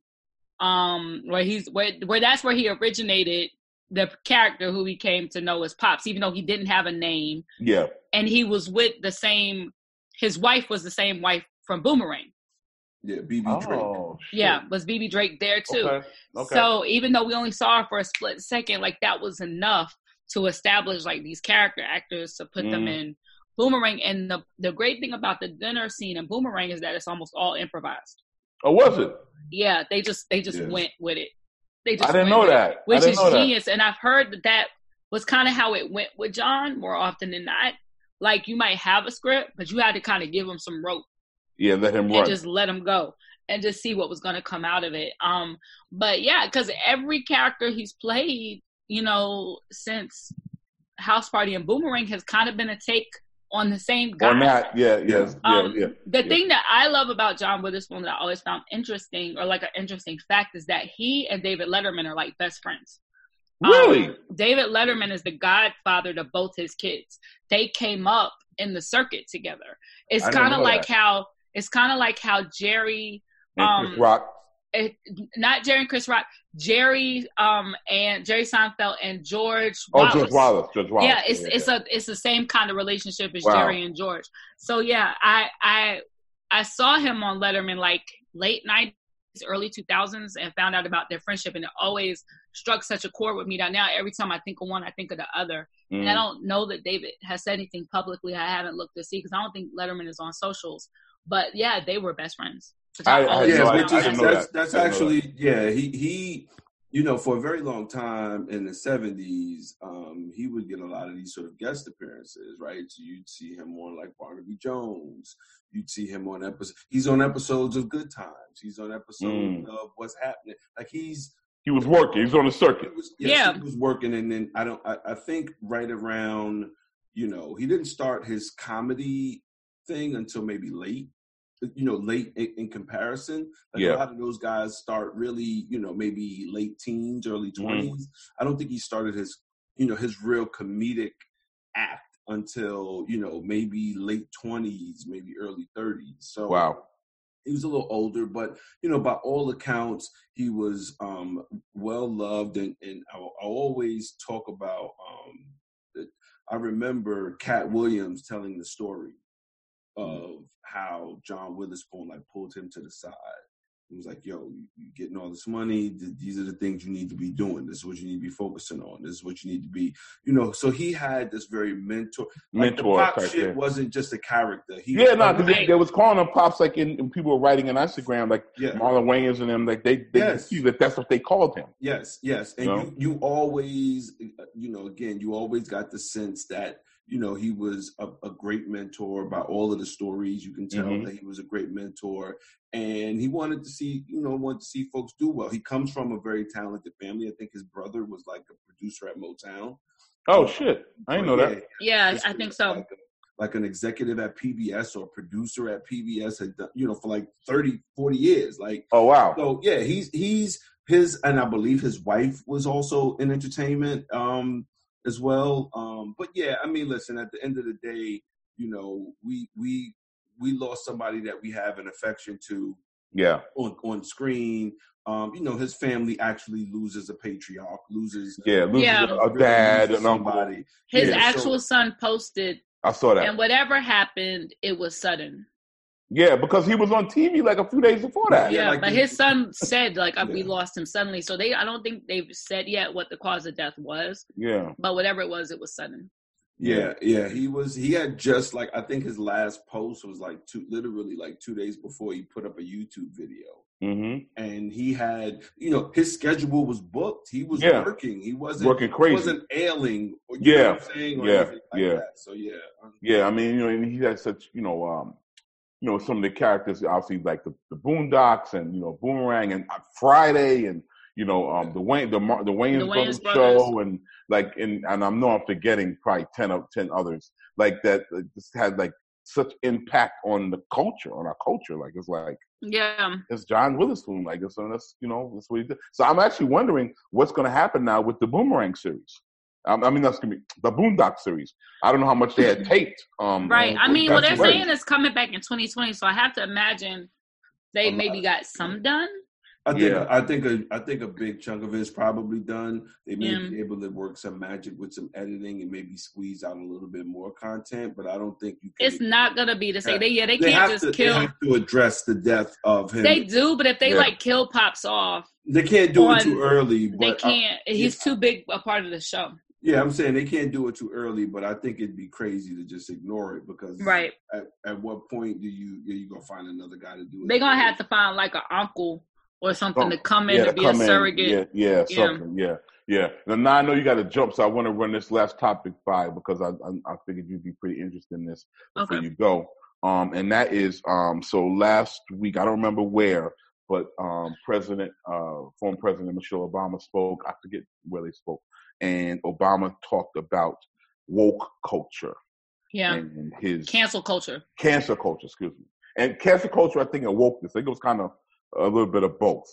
um, where he's where where that's where he originated the character who we came to know as Pops, even though he didn't have a name, Yeah. and he was with the same. His wife was the same wife from Boomerang. Yeah, B B Drake. Oh, shit. Yeah, was B B Drake there too? Okay. Okay. So even though we only saw her for a split second, like that was enough to establish like these character actors to put them Mm. in Boomerang. And the the great thing about the dinner scene in Boomerang is that it's almost all improvised. Oh, was it? Yeah, they just they just Yes. went with it. They just I didn't went know with it, that. I which didn't is know that. genius. And I've heard that that was kind of how it went with John more often than not. Like you might have a script, but you had to kind of give him some rope Yeah, let him and run. just let him go and just see what was going to come out of it. Um, but yeah, because every character he's played, you know, since House Party and Boomerang has kind of been a take on the same guy. On that, yeah, yes, yeah, Um, yeah. The yeah. thing that I love about John Witherspoon that I always found interesting, or like an interesting fact, is that he and David Letterman are like best friends. Really? Um, David Letterman is the godfather to both his kids. They came up in the circuit together. It's I didn't kind of know like that. how it's kind of like how Jerry And um, Chris Rock. it, not Jerry and Chris Rock, Jerry um and Jerry Seinfeld and George Oh, Wallace. George Wallace. George Wallace. Yeah, it's yeah, it's yeah. a it's the same kind of relationship as Wow. Jerry and George. So yeah, I I I saw him on Letterman like late nineties, early two thousands, and found out about their friendship, and it always struck such a chord with me that now every time I think of one, I think of the other. Mm. And I don't know that David has said anything publicly. I haven't looked to see because I don't think Letterman is on socials. But yeah, they were best friends. Which I- I always had no Yeah, I- which I is didn't know that's that. that's I didn't know actually yeah. He he, you know, for a very long time in the seventies, um, he would get a lot of these sort of guest appearances, right? So you'd see him on like Barnaby Jones. You'd see him on episodes. He's on episodes of Good Times. He's on episodes Mm. of What's Happening. Like he's He was working. He was on the he circuit. was yes, Yeah. he was working, and then I don't. I, I think right around, you know, he didn't start his comedy thing until maybe late. You know, late in, in comparison. Like Yeah. a lot of those guys start really, you know, maybe late teens, early Mm-hmm. twenties. I don't think he started his, you know, his real comedic act until, you know, maybe late twenties, maybe early thirties. So Wow. he was a little older, but you know, by all accounts, he was um, well loved, and, and I, I always talk about. Um, that I remember Cat Williams telling the story of how John Witherspoon like pulled him to the side. He was like, "Yo, you, you getting all this money? Th- These are the things you need to be doing. This is what you need to be focusing on. This is what you need to be, you know." So he had this very mentor. Like Mentor the pop type shit thing. wasn't just a character. He Yeah, no, because they, Right. they was calling them pops like in, in people were writing on Instagram, like Yeah. Marlon Wayans and them, like they, they Yes. see that that's what they called him. Yes, yes. And You know? you, you always, you know, again, you always got the sense that, you know, he was a, a great mentor by all of the stories. You can tell Mhm. that he was a great mentor. And he wanted to see, you know, wanted to see folks do well. He comes from a very talented family. I think his brother was like a producer at Motown. Oh, shit. I didn't know that. Yeah, His I think so. Like, a- like an executive at P B S or a producer at P B S had done, you know, for like thirty, forty years. Like, Oh, wow. so yeah, he's he's his, and I believe his wife was also in entertainment um, as well. Um, but yeah, I mean, listen, at the end of the day, you know, we we we lost somebody that we have an affection to Yeah. on on screen. Um, you know, his family actually loses a patriarch, loses Yeah. Loses Yeah. a, a really dad, loses an uncle. somebody. His Yeah, actual so- son posted, I saw that. and whatever happened, it was sudden. Yeah, because he was on T V like a few days before that. Yeah, Yeah, like but the- his son said like uh, we Yeah. lost him suddenly. So they, I don't think they've said yet what the cause of death was, Yeah. but whatever it was, it was sudden. Yeah, yeah, he was. He had just like I think his last post was like two, literally like two days before he put up a YouTube video, Mm-hmm. and he had, you know, his schedule was booked. He was Yeah. working. He wasn't Working He crazy. wasn't ailing. Or, you Yeah, know what I'm saying? Or yeah, anything like yeah. that. So yeah, um, Yeah, I mean, you know, and he had such, you know, um, you know, some of the characters, obviously, like the, the Boondocks and, you know, Boomerang and uh, Friday and, you know, um, the Wayne, the, Mar- the Wayans The Brothers Wayans Brothers. show and like, and, and I know I'm forgetting probably ten of ten others like that. uh, Just had like such impact on the culture, on our culture. Like it's like Yeah, it's John Witherspoon. Like so that's you know that's what he did. So I'm actually wondering what's going to happen now with the Boomerang series. Um, I mean, that's gonna be the Boondock series. I don't know how much they had taped. Um, right. I mean, well, they're that's saying it's coming back in twenty twenty, so I have to imagine they A maybe lot. got some done. I think Yeah. I think a I think a big chunk of it is probably done. They may Yeah. be able to work some magic with some editing and maybe squeeze out a little bit more content. But I don't think you can. It's not gonna be the same. Yeah. They yeah, they They can't have just to. kill. They have to address the death of him. They do, but if they Yeah. like kill Pops off, They can't do on- it too early. But they I- can't. He's too big a part of the show. yeah, I'm saying they can't do it too early, but I think it'd be crazy to just ignore it because Right. at, at what point do you are you gonna find another guy to do it? They're gonna have to find like an uncle or something to come in yeah, to be come a in. surrogate. Yeah, yeah, Yeah. something. Yeah, yeah. Now, now I know you got to jump, so I want to run this last topic by because I I, I figured you'd be pretty interested in this before Okay. you go. Um, and that is um, so last week I don't remember where, but um, President, uh, former President Michelle Obama spoke. I forget where they spoke, and Obama talked about woke culture Yeah. and his Cancel culture. cancer culture. Excuse me. And cancer culture, I think, and wokeness. I think it was kind of a little bit of both.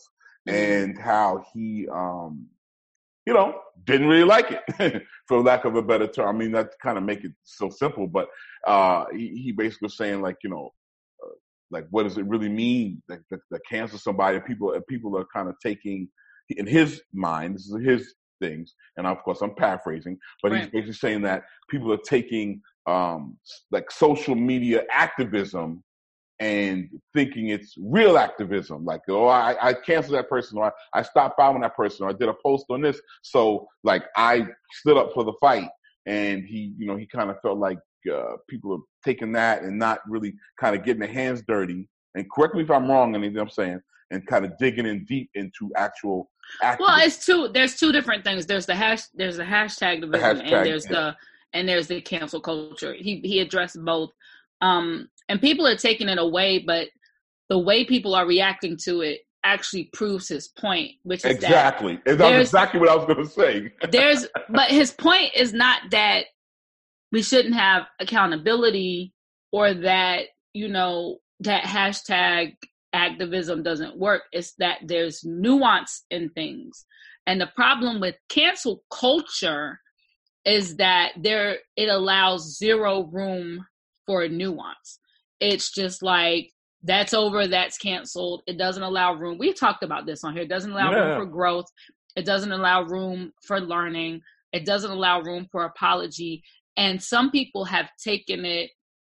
And how he, um, you know, didn't really like it, for lack of a better term. I mean, that kind of make it so simple, but uh, he, he basically was saying, like, you know, uh, like what does it really mean like to, to cancel somebody? People people are kind of taking, in his mind, this is his things, and of course I'm paraphrasing, but right. he's basically saying that people are taking um, like social media activism and thinking it's real activism, like, oh, I, I canceled that person, or I, I stopped following that person, or I did a post on this, so like I stood up for the fight. And he, you know, he kind of felt like uh, people are taking that and not really kind of getting their hands dirty. And correct me if I'm wrong, and you know what I'm saying, and kind of digging in deep into actual activism. Well, it's two. There's two different things. There's the hash. There's the hashtag division, the hashtag, and there's yeah. the and there's the cancel culture. He he addressed both, um, and people are taking it away, but the way people are reacting to it actually proves his point, which is exactly. That that's exactly what I was going to say. there's, but his point is not that we shouldn't have accountability or that, you know, that hashtag activism doesn't work. It's that there's nuance in things. And the problem with cancel culture is that there, it allows zero room for nuance. It's just like, that's over, that's canceled. It doesn't allow room. We talked about this on here. It doesn't allow yeah. room for growth. It doesn't allow room for learning. It doesn't allow room for apology. And some people have taken it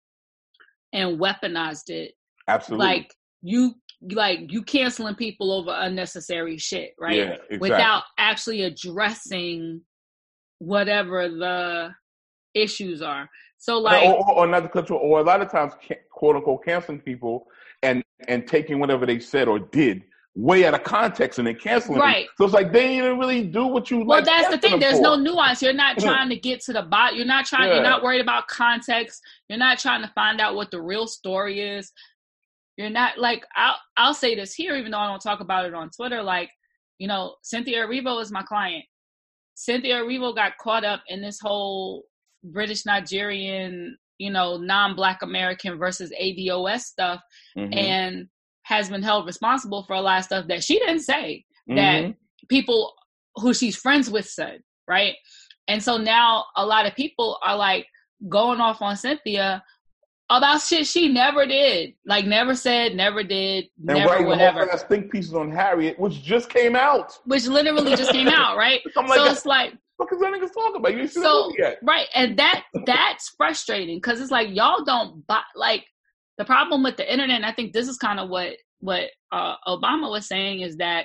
and weaponized it. Absolutely. Like you, like you canceling people over unnecessary shit, right? Yeah, exactly. Without actually addressing whatever the issues are. So like, or, or, or not the culture, or a lot of times, quote unquote, canceling people and and taking whatever they said or did way out of context and then canceling right. them. So it's like they didn't really do what you. Well, like that's the thing. There's for. no nuance. You're not trying to get to the bottom. You're not trying. Yeah. You're not worried about context. You're not trying to find out what the real story is. You're not like I'll I'll say this here, even though I don't talk about it on Twitter. Like, you know, Cynthia Erivo is my client. Cynthia Erivo got caught up in this whole British Nigerian, you know, non-Black American versus A D O S stuff, mm-hmm. and has been held responsible for a lot of stuff that she didn't say, mm-hmm. that people who she's friends with said, right? And so now a lot of people are like going off on Cynthia about shit she never did, like never said, never did, and never writing whatever. And think pieces on Harriet, which just came out, which literally just came out, right? I'm like, so it's like. What is that niggas talking about? You ain't seen so, that movie yet. Right, and that that's frustrating because it's like y'all don't buy. Like the problem with the internet, and I think this is kind of what what uh, Obama was saying, is that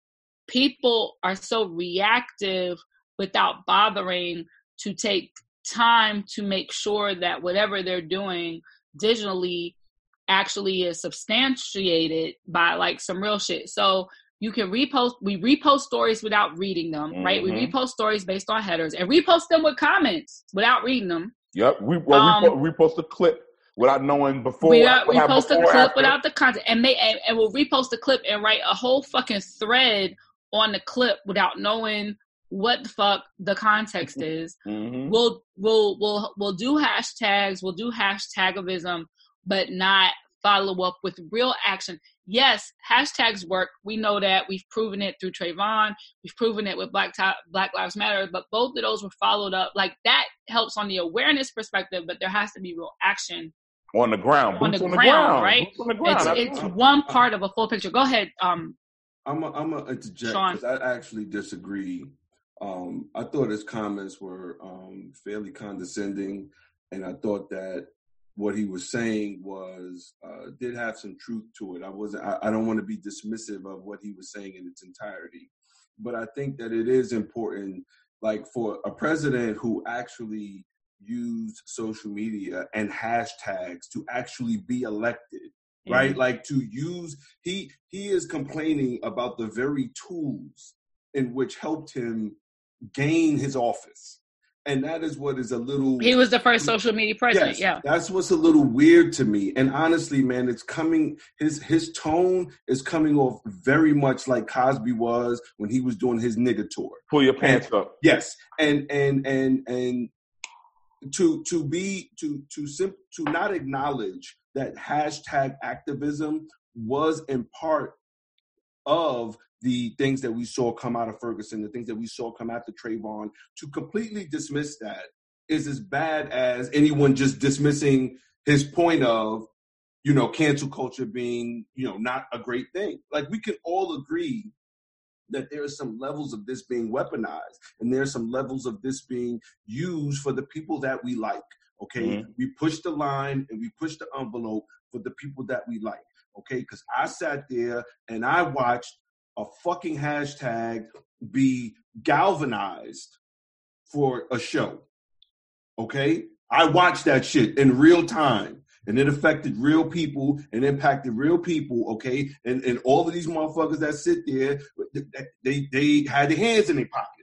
people are so reactive without bothering to take time to make sure that whatever they're doing digitally actually is substantiated by like some real shit. So you can repost, we repost stories without reading them, mm-hmm. right? We repost stories based on headers and repost them with comments without reading them. Yep. We well, um, repost, repost a clip without knowing before. We are, repost before, a clip after. without the content, and, may, and, and we'll repost a clip and write a whole fucking thread on the clip without knowing what the fuck the context is. Mm-hmm. We'll, we'll, we'll, we'll do hashtags, we'll do hashtagavism, but not follow up with real action. Yes, hashtags work. We know that. We've proven it through Trayvon. We've proven it with Black Top, Black Lives Matter. But both of those were followed up. Like that helps on the awareness perspective, but there has to be real action on the ground. On, the, on ground, the ground, right? On the ground. It's, it's one part of a full picture. Go ahead, um, I'm a, I'm a interject because I actually disagree. Um, I thought his comments were um, fairly condescending, and I thought that what he was saying was uh, did have some truth to it. I wasn't. I, I don't want to be dismissive of what he was saying in its entirety, but I think that it is important, like for a president who actually used social media and hashtags to actually be elected, mm-hmm. right? Like to use. He he is complaining about the very tools in which helped him gain his office. And that is what is a little... He was the first social media president, yes, yeah. That's what's a little weird to me. And honestly, man, it's coming... His his tone is coming off very much like Cosby was when he was doing his nigga tour. Pull your pants and, up. Yes. And and and and to to be... To, to, sim, to not acknowledge that hashtag activism was in part of the things that we saw come out of Ferguson, the things that we saw come after Trayvon, to completely dismiss that is as bad as anyone just dismissing his point of you know, cancel culture being, you know, not a great thing. Like, we can all agree that there are some levels of this being weaponized, and there are some levels of this being used for the people that we like, okay? Mm-hmm. We push the line and we push the envelope for the people that we like, okay? Because I sat there and I watched a fucking hashtag be galvanized for a show, okay? I watched that shit in real time, and it affected real people and impacted real people, okay? And and all of these motherfuckers that sit there, they they had their hands in their pocket,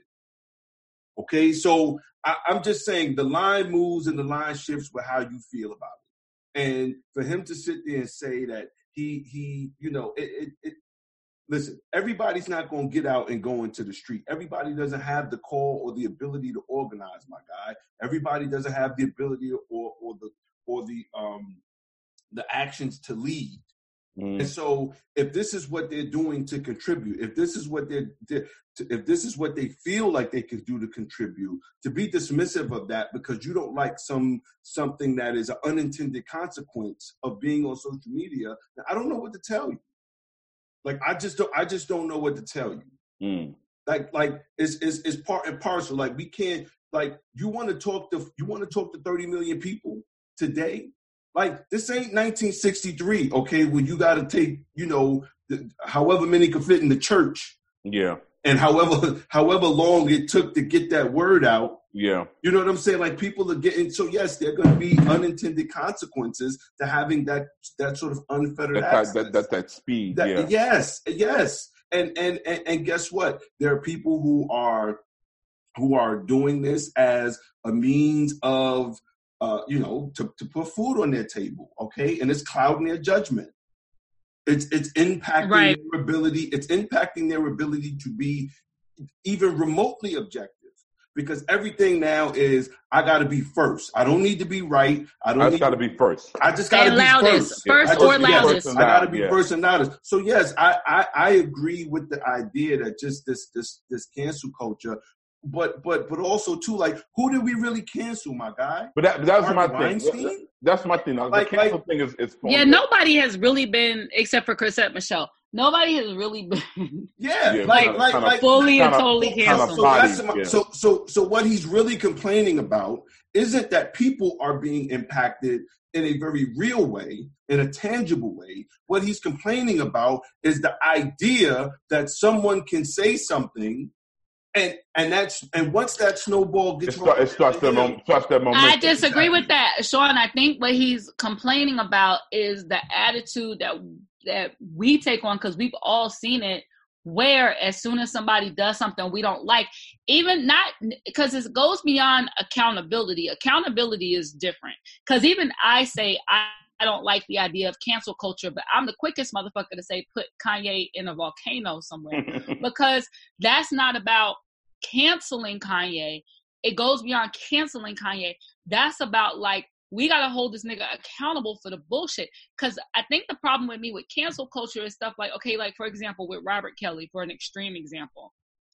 okay? So I, I'm just saying the line moves and the line shifts with how you feel about it. And for him to sit there and say that he, he you know, it, it, it listen, everybody's not going to get out and go into the street. Everybody doesn't have the call or the ability to organize, my guy. Everybody doesn't have the ability or or the or the um the actions to lead. Mm. And so if this is what they're doing to contribute, if this is what they're, they're to, if this is what they feel like they can do to contribute, to be dismissive of that because you don't like some something that is an unintended consequence of being on social media, I don't know what to tell you. Like, I just don't, I just don't know what to tell you. Mm. Like, like it's, it's, it's part and parcel. Like, we can't, like, you want to talk to, you want to talk to thirty million people today? Like, this ain't nineteen sixty-three, okay, when you got to take, you know, the, however many could fit in the church. Yeah. And however, however long it took to get that word out. Yeah. You know what I'm saying? Like, people are getting, so yes, there are going to be unintended consequences to having that that sort of unfettered that, access. That, that, that speed, that, yeah. Yes, yes. And, and, and, and guess what? There are people who are, who are doing this as a means of, uh, you know, to, to put food on their table, okay? And it's clouding their judgment. It's it's impacting right. their ability, it's impacting their ability to be even remotely objective. Because everything now is, I got to be first. I don't need to be right. I don't. I just got to be first. I just got to be loudest. first. First just, or loudest. Yes, I got to be yeah. first and loudest. So yes, I, I I agree with the idea that just this this this cancel culture, but but but also too, like, who did we really cancel, my guy? But that that's my Weinstein? thing. That's my thing. Like, the cancel like, thing is is yeah. Nobody has really been, except for Chrisette Michele. Nobody has really been, yeah, yeah like, like, like, like fully and totally canceled. So, that's my, yeah. so, so, so, what he's really complaining about isn't that people are being impacted in a very real way, in a tangible way. What he's complaining about is the idea that someone can say something, and and that's and once that snowball gets, it, start, it starts that moment. Starts that momentum. I disagree exactly. with that, Sean. I think what he's complaining about is the attitude that. that we take on, because we've all seen it, where as soon as somebody does something we don't like, even not because it goes beyond accountability. Accountability is different, because even I say I, I don't like the idea of cancel culture, but I'm the quickest motherfucker to say put Kanye in a volcano somewhere because that's not about canceling Kanye. It goes beyond canceling Kanye. That's about, like, we got to hold this nigga accountable for the bullshit. Because I think the problem with me with cancel culture is stuff like, okay, like, for example, with Robert Kelly, for an extreme example.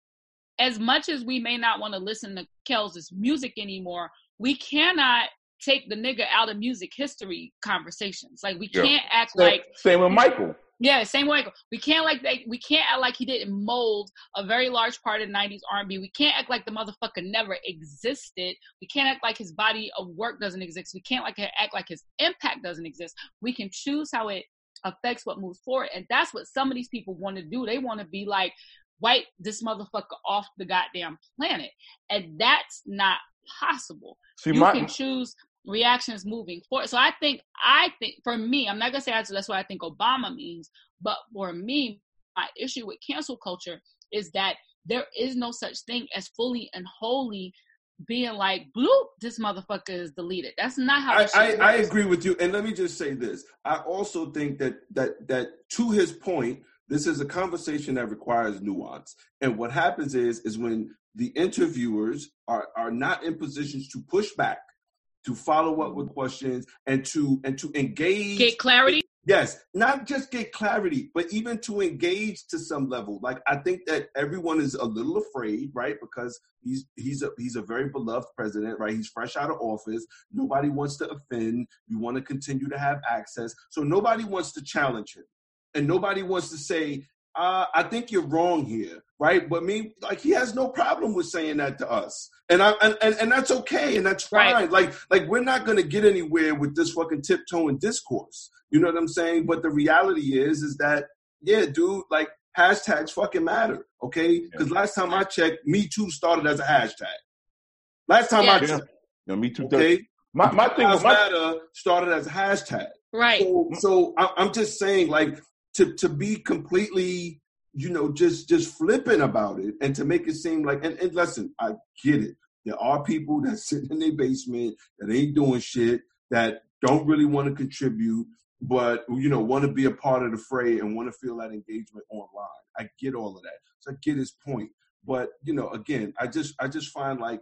As much as we may not want to listen to Kells' music anymore, we cannot take the nigga out of music history conversations. Like, we can't yeah. act same, like... Same with Michael. Yeah, same way. We can't like that. We can't act like he didn't mold a very large part of nineties R and B. We can't act like the motherfucker never existed. We can't act like his body of work doesn't exist. We can't like act like his impact doesn't exist. We can choose how it affects what moves forward, and that's what some of these people want to do. They want to be like, wipe this motherfucker off the goddamn planet, and that's not possible. See, you my- can choose reactions moving forward. So I think, I think for me, I'm not going to say that's what I think Obama means, but for me, my issue with cancel culture is that there is no such thing as fully and wholly being like, bloop, this motherfucker is deleted. That's not how I, I, I agree with you. And let me just say this. I also think that, that, that to his point, this is a conversation that requires nuance. And what happens is, is when the interviewers are, are not in positions to push back, to follow up with questions, and to and to engage, get clarity. Yes, not just get clarity, but even to engage to some level. Like, I think that everyone is a little afraid, right? Because he's he's a he's a very beloved president, right? He's fresh out of office. Nobody wants to offend. We want to continue to have access. So nobody wants to challenge him. And nobody wants to say, uh, I think you're wrong here, right? But me, like, he has no problem with saying that to us. And I and, and, and that's okay, and that's fine. Right. Like, like we're not going to get anywhere with this fucking tiptoeing discourse. You know what I'm saying? But the reality is, is that, yeah, dude, like, hashtags fucking matter, okay? Because yeah. last time I checked, Me Too started as a hashtag. Last time yeah. I checked. Yeah, Me Too. Okay? My, my thing was my... matter started as a hashtag. Right. So, so I, I'm just saying, like, to, to be completely, you know, just, just flippant about it and to make it seem like, and, and listen, I get it. There are people that sit in their basement that ain't doing shit, that don't really want to contribute, but, you know, want to be a part of the fray and want to feel that engagement online. I get all of that. So I get his point. But, you know, again, I just I just find like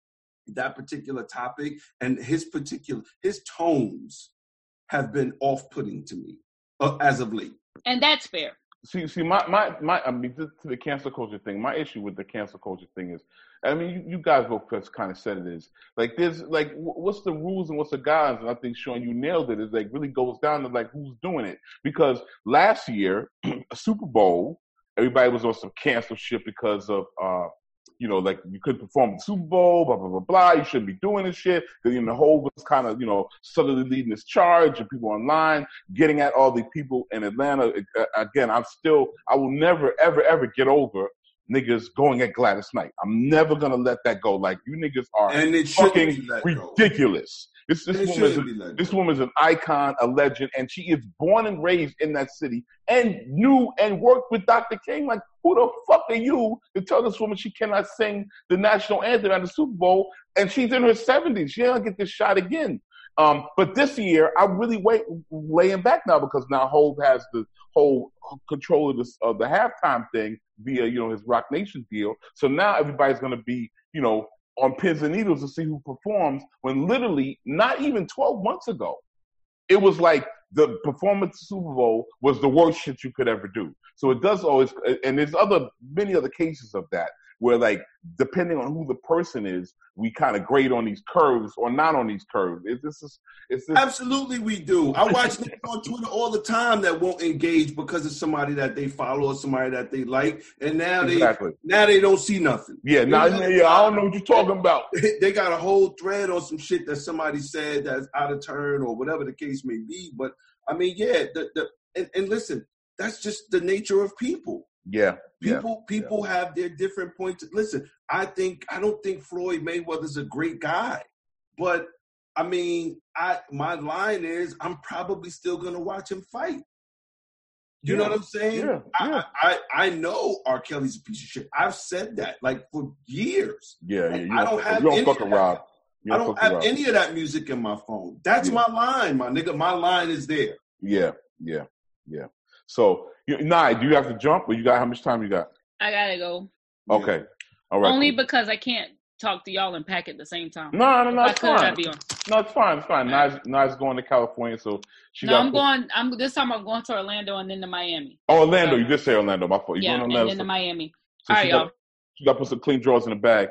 that particular topic and his particular, his tones have been off-putting to me uh, as of late. And that's fair. See, see, my, my, my, I mean, to, to the cancel culture thing, my issue with the cancel culture thing is, I mean, you, you guys both kind of said it is, like, there's, like, what's the rules and what's the guidelines? And I think, Sean, you nailed it. It's like, really goes down to, like, who's doing it. Because last year, a Super Bowl, everybody was on some cancel shit because of, uh, you know, like, you couldn't perform at the Super Bowl, blah, blah, blah, blah. You shouldn't be doing this shit. Because, you know, the whole was kind of, you know, suddenly leading this charge and people online getting at all the people in Atlanta. Again, I'm still, I will never, ever, ever get over niggas going at Gladys Knight. I'm never going to let that go. Like, you niggas are and it fucking ridiculous. This, this, woman is, this woman is an icon, a legend, and she is born and raised in that city and knew and worked with Doctor King. Like, who the fuck are you to tell this woman she cannot sing the national anthem at the Super Bowl? And she's in her seventies. She ain't gonna get this shot again. Um, but this year, I'm really wait, laying back now because now Hov has the whole control of, this, of the halftime thing via, you know, his Rock Nation deal. So now everybody's gonna be, you know, on pins and needles to see who performs, when literally not even twelve months ago, it was like the performance at the Super Bowl was the worst shit you could ever do. So it does always, and there's other, many other cases of that, where, like, depending on who the person is, we kind of grade on these curves or not on these curves. It's this is it's this. Absolutely, we do. I watch niggas on Twitter all the time that won't engage because of somebody that they follow or somebody that they like, and now they exactly. now they don't see nothing. Yeah, now nah, yeah, I don't know what you're talking about. They got a whole thread on some shit that somebody said that's out of turn or whatever the case may be. But I mean, yeah, the the and, and listen, that's just the nature of people. Yeah. People yeah, people yeah. have their different points. Listen, I think I don't think Floyd Mayweather's a great guy. But I mean, I my line is I'm probably still gonna watch him fight. You yeah. know what I'm saying? Yeah, yeah. I, I I know R. Kelly's a piece of shit. I've said that like for years. Yeah, yeah. You I don't have you don't any fucking Rob. I don't have Rob. any of that music in my phone. That's yeah. my line, my nigga. My line is there. Yeah, yeah, yeah. So, you, Nye, do you have to jump, or you got how much time you got? I gotta go. Okay, all right. Only cool. because I can't talk to y'all and pack at the same time. No, no, no, if it's I could, fine. I'd be on. No, it's fine. It's fine. Nye's, Nye's going to California, so she. No, got I'm put... going. I'm this time. I'm going to Orlando and then to Miami. Oh, Orlando! So, you did say Orlando. My fault. You yeah, going to and Orlando, then to Miami. So all right, got, y'all. She got to put some clean drawers in the bag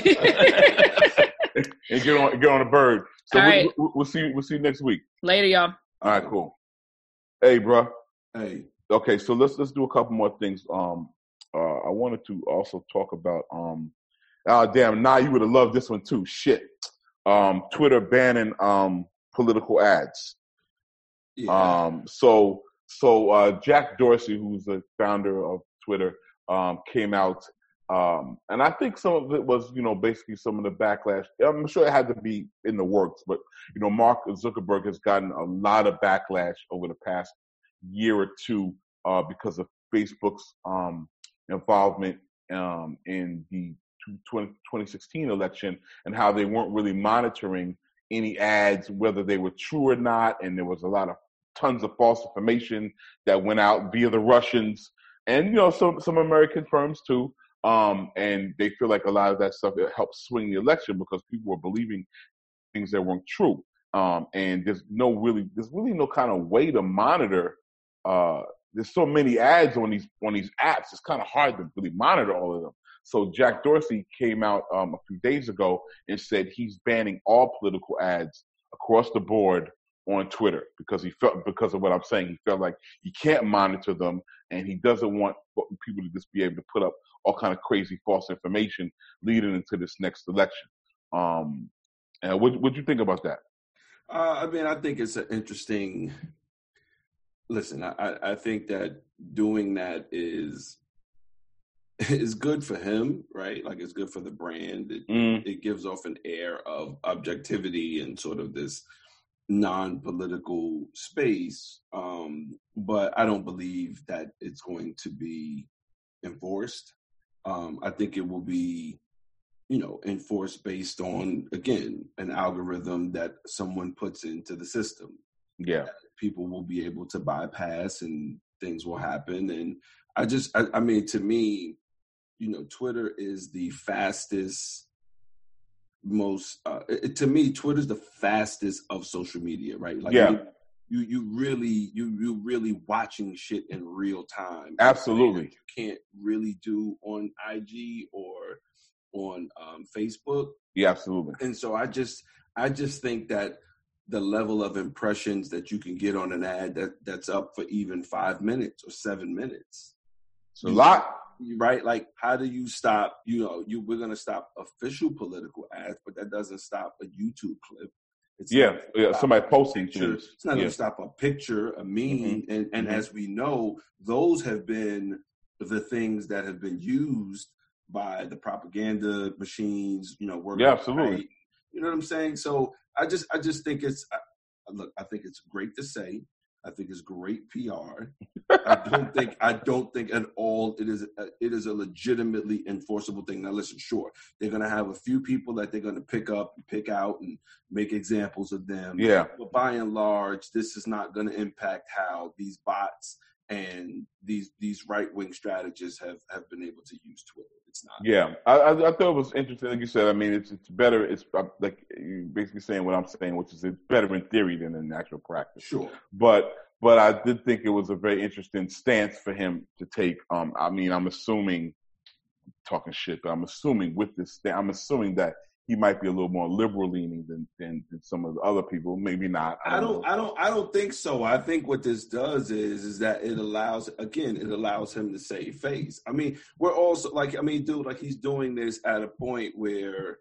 and get on get on a bird. So all we'll, right. we'll, we'll see. We'll see you next week. Later, y'all. All right, cool. Hey, bro. Hey. Okay, so let's let's do a couple more things. Um, uh, I wanted to also talk about. Um, oh damn, now you would have loved this one too. Shit, um, Twitter banning um political ads. Yeah. Um, so so uh, Jack Dorsey, who's the founder of Twitter, um, came out, um, and I think some of it was, you know, basically some of the backlash. I'm sure it had to be in the works, but you know, Mark Zuckerberg has gotten a lot of backlash over the past year or two uh, because of Facebook's um, involvement um, in the twenty sixteen election and how they weren't really monitoring any ads, whether they were true or not. And there was a lot of tons of false information that went out via the Russians and, you know, some, some American firms too. Um, and they feel like a lot of that stuff it helped swing the election because people were believing things that weren't true. Um, and there's no really, there's really no kind of way to monitor. Uh, there's so many ads on these on these apps. It's kind of hard to really monitor all of them. So Jack Dorsey came out um, a few days ago and said he's banning all political ads across the board on Twitter because he felt because of what I'm saying. He felt like he can't monitor them, and he doesn't want people to just be able to put up all kind of crazy false information leading into this next election. Um, and what what do you think about that? Uh, I mean, I think it's an interesting. Listen, I, I think that doing that is is good for him, right? Like it's good for the brand. It, mm. it gives off an air of objectivity and sort of this non-political space. Um, but I don't believe that it's going to be enforced. Um, I think it will be, you know, enforced based on, again, an algorithm that someone puts into the system. Yeah. People will be able to bypass and things will happen. And I just, I, I mean, to me, you know, Twitter is the fastest, most, uh, it, to me, Twitter's the fastest of social media, right? Like, yeah. You, you, you really, you, you really watching shit in real time. Absolutely. You can't really do on I G or on um, Facebook. Yeah, absolutely. And so I just, I just think that the level of impressions that you can get on an ad that, that's up for even five minutes or seven minutes. It's a lot. Right? Like, how do you stop, you know, you we're going to stop official political ads, but that doesn't stop a YouTube clip. It's yeah, yeah somebody posting things. It's not yeah. going to stop a picture, a meme. Mm-hmm. And, and mm-hmm. as we know, those have been the things that have been used by the propaganda machines, you know, working. Yeah, absolutely. Right? You know what I'm saying? So I just, I just think it's, I, look, I think it's great to say. I think it's great P R. I don't think, I don't think at all it is, a, it is a legitimately enforceable thing. Now, listen, sure, they're going to have a few people that they're going to pick up and pick out and make examples of them. Yeah. But by and large, this is not going to impact how these bots and these these right wing strategists have, have been able to use Twitter. It's not. Yeah, I, I, I thought it was interesting. Like you said, I mean, it's it's better. It's like you're basically saying what I'm saying, which is it's better in theory than in actual practice. Sure. But but I did think it was a very interesting stance for him to take. Um, I mean, I'm assuming talking shit, but I'm assuming with this, I'm assuming that he might be a little more liberal leaning than, than, than some of the other people. Maybe not. I don't, I don't, I don't, I don't think so. I think what this does is, is that it allows, again, it allows him to save face. I mean, we're also like, I mean, dude, like he's doing this at a point where,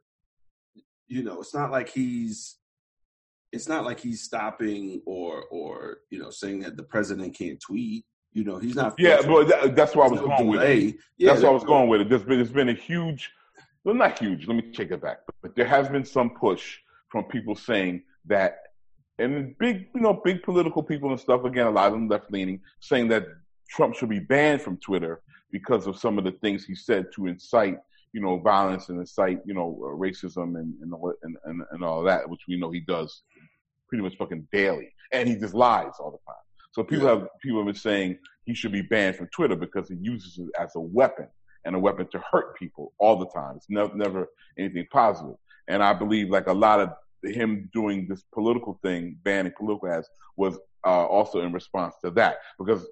you know, it's not like he's, it's not like he's stopping or, or, you know, saying that the president can't tweet. You know, he's not. Yeah, but that, that's where I was no going delay. with it. Yeah, that's where I was going with it. There's been, there's been a huge, well, not huge. Let me take it back. But there has been some push from people saying that, and big, you know, big political people and stuff. Again, a lot of them left leaning, saying that Trump should be banned from Twitter because of some of the things he said to incite, you know, violence and incite, you know, racism and and and, and, and all of that, which we know he does pretty much fucking daily, and he just lies all the time. So people yeah. have people have been saying he should be banned from Twitter because he uses it as a weapon. And a weapon to hurt people all the time. It's never, never anything positive. And I believe like a lot of him doing this political thing, banning political ads, was uh, also in response to that. Because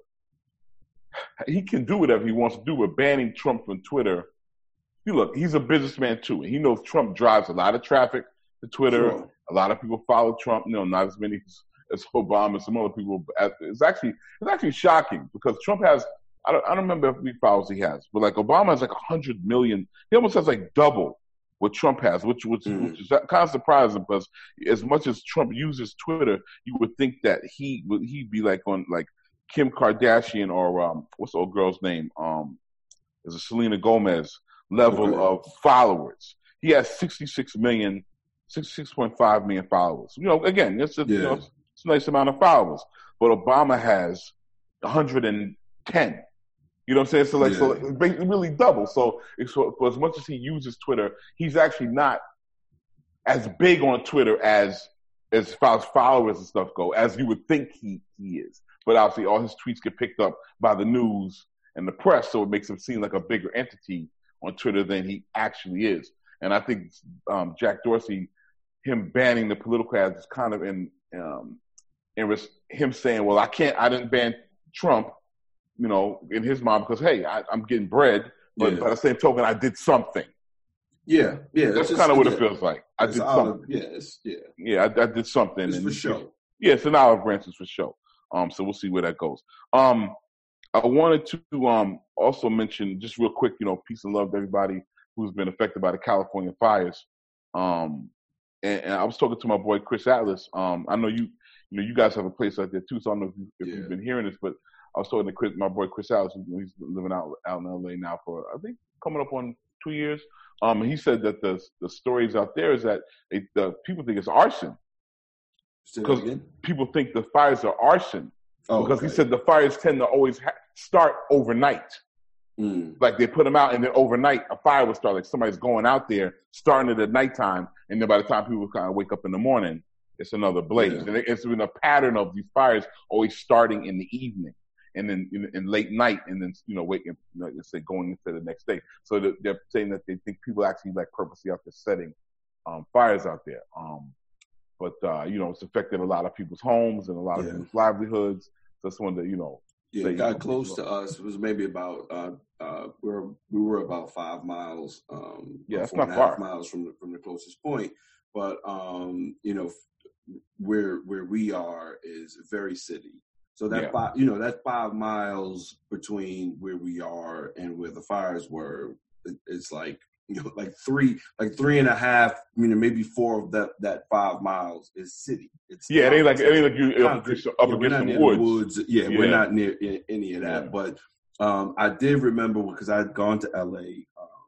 he can do whatever he wants to do, but banning Trump from Twitter, you look, he's a businessman too. And he knows Trump drives a lot of traffic to Twitter. Sure. A lot of people follow Trump, you know, not as many as, as Obama and some other people. It's actually, it's actually shocking because Trump has, I don't, I don't remember how many followers he has, but like Obama has like a hundred million. He almost has like double what Trump has, which which, mm. which is kind of surprising because as much as Trump uses Twitter, you would think that he would he'd be like on like Kim Kardashian or um what's the old girl's name? Um, is it Selena Gomez level okay. of followers? He has sixty-six million, sixty-six point five million followers. You know, again, it's a, yeah. you know, it's a nice amount of followers, but Obama has one hundred ten. You know what I'm saying? So like, yeah. so like, really double. So it's, for, for as much as he uses Twitter, he's actually not as big on Twitter as as far as followers and stuff go, as you would think he, he is. But obviously, all his tweets get picked up by the news and the press, so it makes him seem like a bigger entity on Twitter than he actually is. And I think um, Jack Dorsey him banning the political ads is kind of in um, in res- him saying, well, I can't, I didn't ban Trump, you know, in his mind because hey, I, I'm getting bread, but yeah. by the same token, I did something. Yeah, yeah. That's kind of what yeah. it feels like. I it's did olive, something. Yeah, it's, yeah. Yeah, I, I did something. It's and for show. Yeah, it's an olive branch. It's for show. Um, so we'll see where that goes. Um, I wanted to um also mention just real quick, you know, peace and love to everybody who's been affected by the California fires. Um, and, and I was talking to my boy Chris Atlas. Um, I know you, you know, you guys have a place out there too. So I don't know if, you, if yeah. you've been hearing this, but I was talking to Chris, my boy Chris Atlas. He's living out out in L A now for I think coming up on two years. Um, and he said that the the stories out there is that they, the people think it's arson because people think the fires are arson. Oh, because okay. he said the fires tend to always ha- start overnight. Mm. Like they put them out, and then overnight a fire will start. Like somebody's going out there, starting it at nighttime, and then by the time people kind of wake up in the morning, it's another blaze. Yeah. And it's been a pattern of these fires always starting in the evening, and then in, in late night, and then you know waking, you know, let's say going into the next day. So they're, they're saying that they think people actually like purposely out there setting um, fires out there. Um, but uh, you know, it's affected a lot of people's homes and a lot of yeah. people's livelihoods. So that's one that you know. Yeah, it got close to us. It was maybe about uh, uh, we were we were about five miles. Um, yeah, that's four not and a far. Half miles from the, from the closest point, but um, you know, where where we are is very city. So that yeah. five, you know, that five miles between where we are and where the fires were, it, it's like you know, like three, like three and a half. I mean, maybe four of that that five miles is city. It's yeah, it ain't like it ain't like you up against, up yeah, against the woods. woods. Yeah, yeah, we're not near any of that. Yeah. But um, I did remember because I had gone to L A um,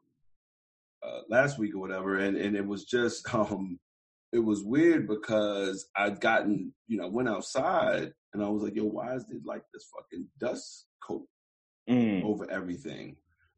uh, last week or whatever, and, and it was just um, it was weird because I'd gotten you know went outside and I was like, yo, why is there like this fucking dust coat mm. over everything?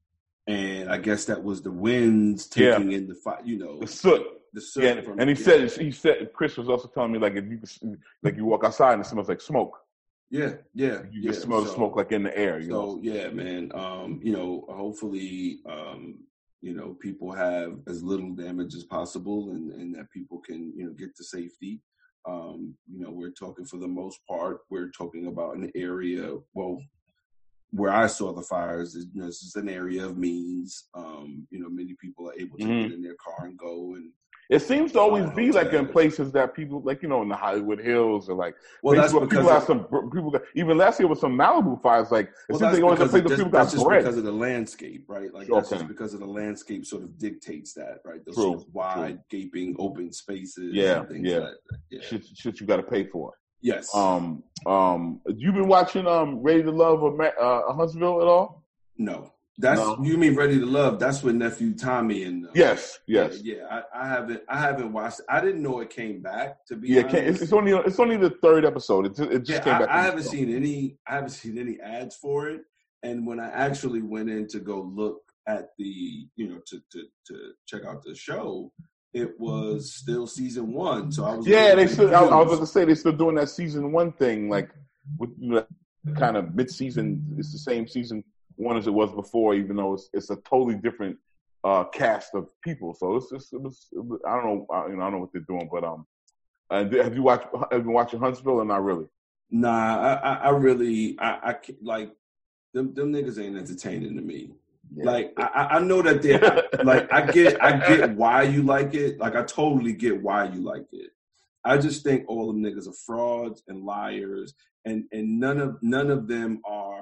And I guess that was the winds taking yeah. in the fire, you know, the soot. The soot yeah, from, and he yeah. said, he said, Chris was also telling me like if you like you walk outside and it smells like smoke. Yeah, yeah, you yeah. just smell so, the smoke like in the air. You so know? yeah, man. Um, you know, hopefully, um, you know, people have as little damage as possible, and, and that people can you know get to safety. Um, you know, we're talking for the most part, we're talking about an area. Well. Where I saw the fires, is, you know, this is an area of means. Um, you know, many people are able to mm-hmm. get in their car and go. And it seems to always be like in places that people, like you know, in the Hollywood Hills or like well, that's where because people of, have some people. Got, even last year with some Malibu fires, like it well, seems like always a place that people got that's just bread. because of the landscape, right? Like sure, that's okay. just because of the landscape sort of dictates that, right? Those true, sort of wide, true. gaping, open spaces. Yeah, and things yeah. like that. yeah. Shit, shit, you got to pay for. Yes. Um, um, you been watching um Ready to Love or uh, Huntsville at all? No. That's no. You mean Ready to Love? That's with nephew Tommy and uh, yes, yes, yeah. yeah I, I haven't, I haven't watched. I didn't know it came back. To be yeah, honest, it's, it's only it's only the third episode. It, it just yeah, came back. I, I haven't seen any. I haven't seen any ads for it. And when I actually went in to go look at the, you know, to to to check out the show, it was still season one. So I was yeah. They still. I, I was going to say they're still doing that season one thing, like with you know, kind of mid season. It's the same season one as it was before, even though it's, it's a totally different uh, cast of people. So it's just, it was, it was, I don't know, I, you know, I don't know what they're doing, but um, uh, have you watched, have you been watching Huntsville or not really? Nah, I, I, I really, I, I like them, them niggas ain't entertaining to me. Yeah. Like I, I know that they're like I get, I get why you like it. Like I totally get why you like it. I just think all them niggas are frauds and liars, and and none of none of them are.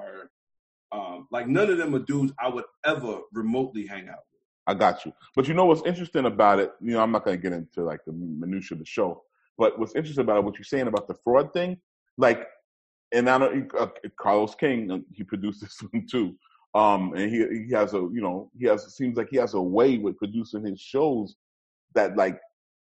Um, like none of them are dudes I would ever remotely hang out with. I got you. But you know what's interesting about it? You know, I'm not going to get into like the minutia of the show, but what's interesting about it, what you're saying about the fraud thing, like, and I know uh, Carlos King, he produced this one too. Um, and he he has a, you know, he has, it seems like he has a way with producing his shows that like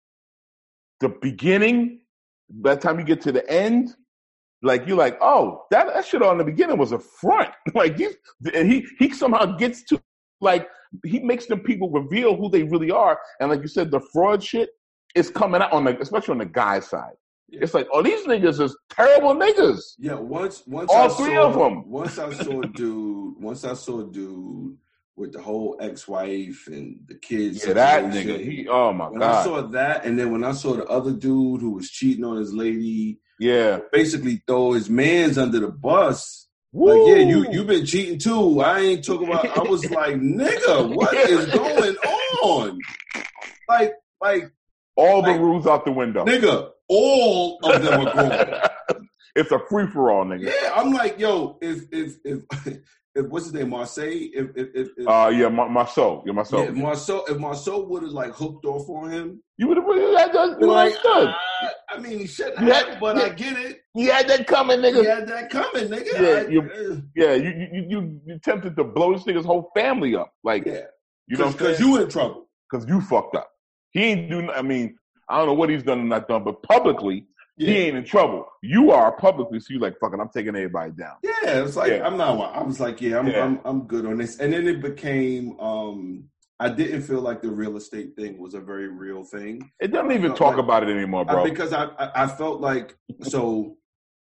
the beginning, by the time you get to the end, like you're like, oh, that, that shit on the beginning was a front. Like he's, and he he somehow gets to like he makes them people reveal who they really are. And like you said, the fraud shit is coming out on the, especially on the guy side. Yeah. It's like, oh, these niggas is terrible niggas. Yeah, once once all I three saw, of them. Once I saw a dude, once I saw a dude with the whole ex-wife and the kids. Yeah, that situation. nigga. He, oh my when god. I saw that, and then when I saw the other dude who was cheating on his lady, yeah, basically throw his man's under the bus. Woo. Like, yeah, you you been cheating too. I ain't talking about. I was like, nigga, what is going on? Like, like all the like, rules out the window, nigga. All of them are grown. It's a free for all, nigga. Yeah, I'm like, yo, if if if if what's his name, Marseille? If if if, if uh yeah, my my soul, yeah, my soul. Yeah, if Marceau, if Marceau would have like hooked off on him, you would have really had that. Like, Good. uh, I mean, he shouldn't You have, had- but yeah. I get it. You had that coming, nigga. He had that coming, nigga. Yeah, I- you- Yeah, you you you, you attempted to blow this nigga's whole family up, like yeah, you know, because you in trouble. because you fucked up. He ain't do. I mean, I don't know what he's done and not done, but publicly, Yeah. he ain't in trouble. You are publicly, so you like fucking. I'm taking everybody down. Yeah, it's like Yeah. I'm not. I was like, yeah, I'm, Yeah. I'm, I'm good on this. And then it became. um I didn't feel like the real estate thing was a very real thing. It doesn't even No, talk like- about it anymore, bro. I, because I, I, I felt like so.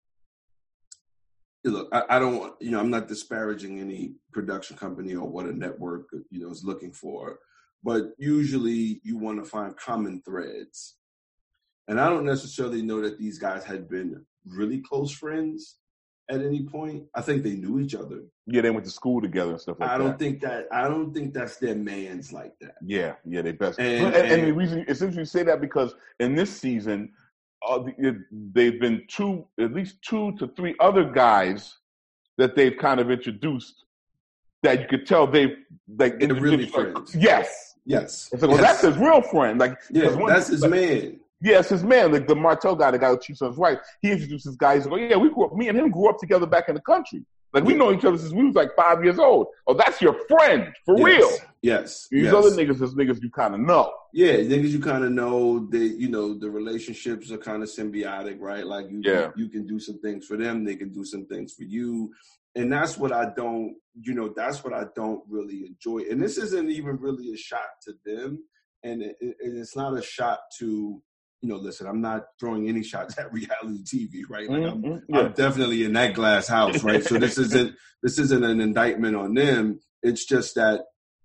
Look, I, I don't want you know. I'm not disparaging any production company or what a network you know is looking for, but usually you want to find common threads. And I don't necessarily know that these guys had been really close friends at any point. I think they knew each other. Yeah, they went to school together and stuff like I that. don't think that. I don't think that's their man's like that. Yeah, yeah, they best. And- And, and, and- the reason it's interesting you say that because in this season, uh, it, they've been two, at least two to three other guys that they've kind of introduced that you could tell they've like They're really introduced, like, friends. Yes, Yes. it's like, well, Yes. that's his real friend. Like, Yeah, 'cause one- that's his like, man. Yes, his man, like the Martel guy, the guy who cheats on his wife. He introduced this guy. He's like, oh, yeah, we grew up. Me and him grew up together back in the country. Like we know each other since we was like five years old. Oh, that's your friend for Yes. real. Yes. These yes. other niggas is niggas you kind of know. Yeah, niggas you kind of know that you know the relationships are kind of symbiotic, right? Like you, Yeah. you can do some things for them, they can do some things for you, and that's what I don't, you know, that's what I don't really enjoy. And this isn't even really a shot to them, and, it, and it's not a shot to, you know, listen, I'm not throwing any shots at reality T V, right? Like I'm, Mhm, yeah. I'm definitely in that glass house, right? So this isn't this isn't an indictment on them. It's just that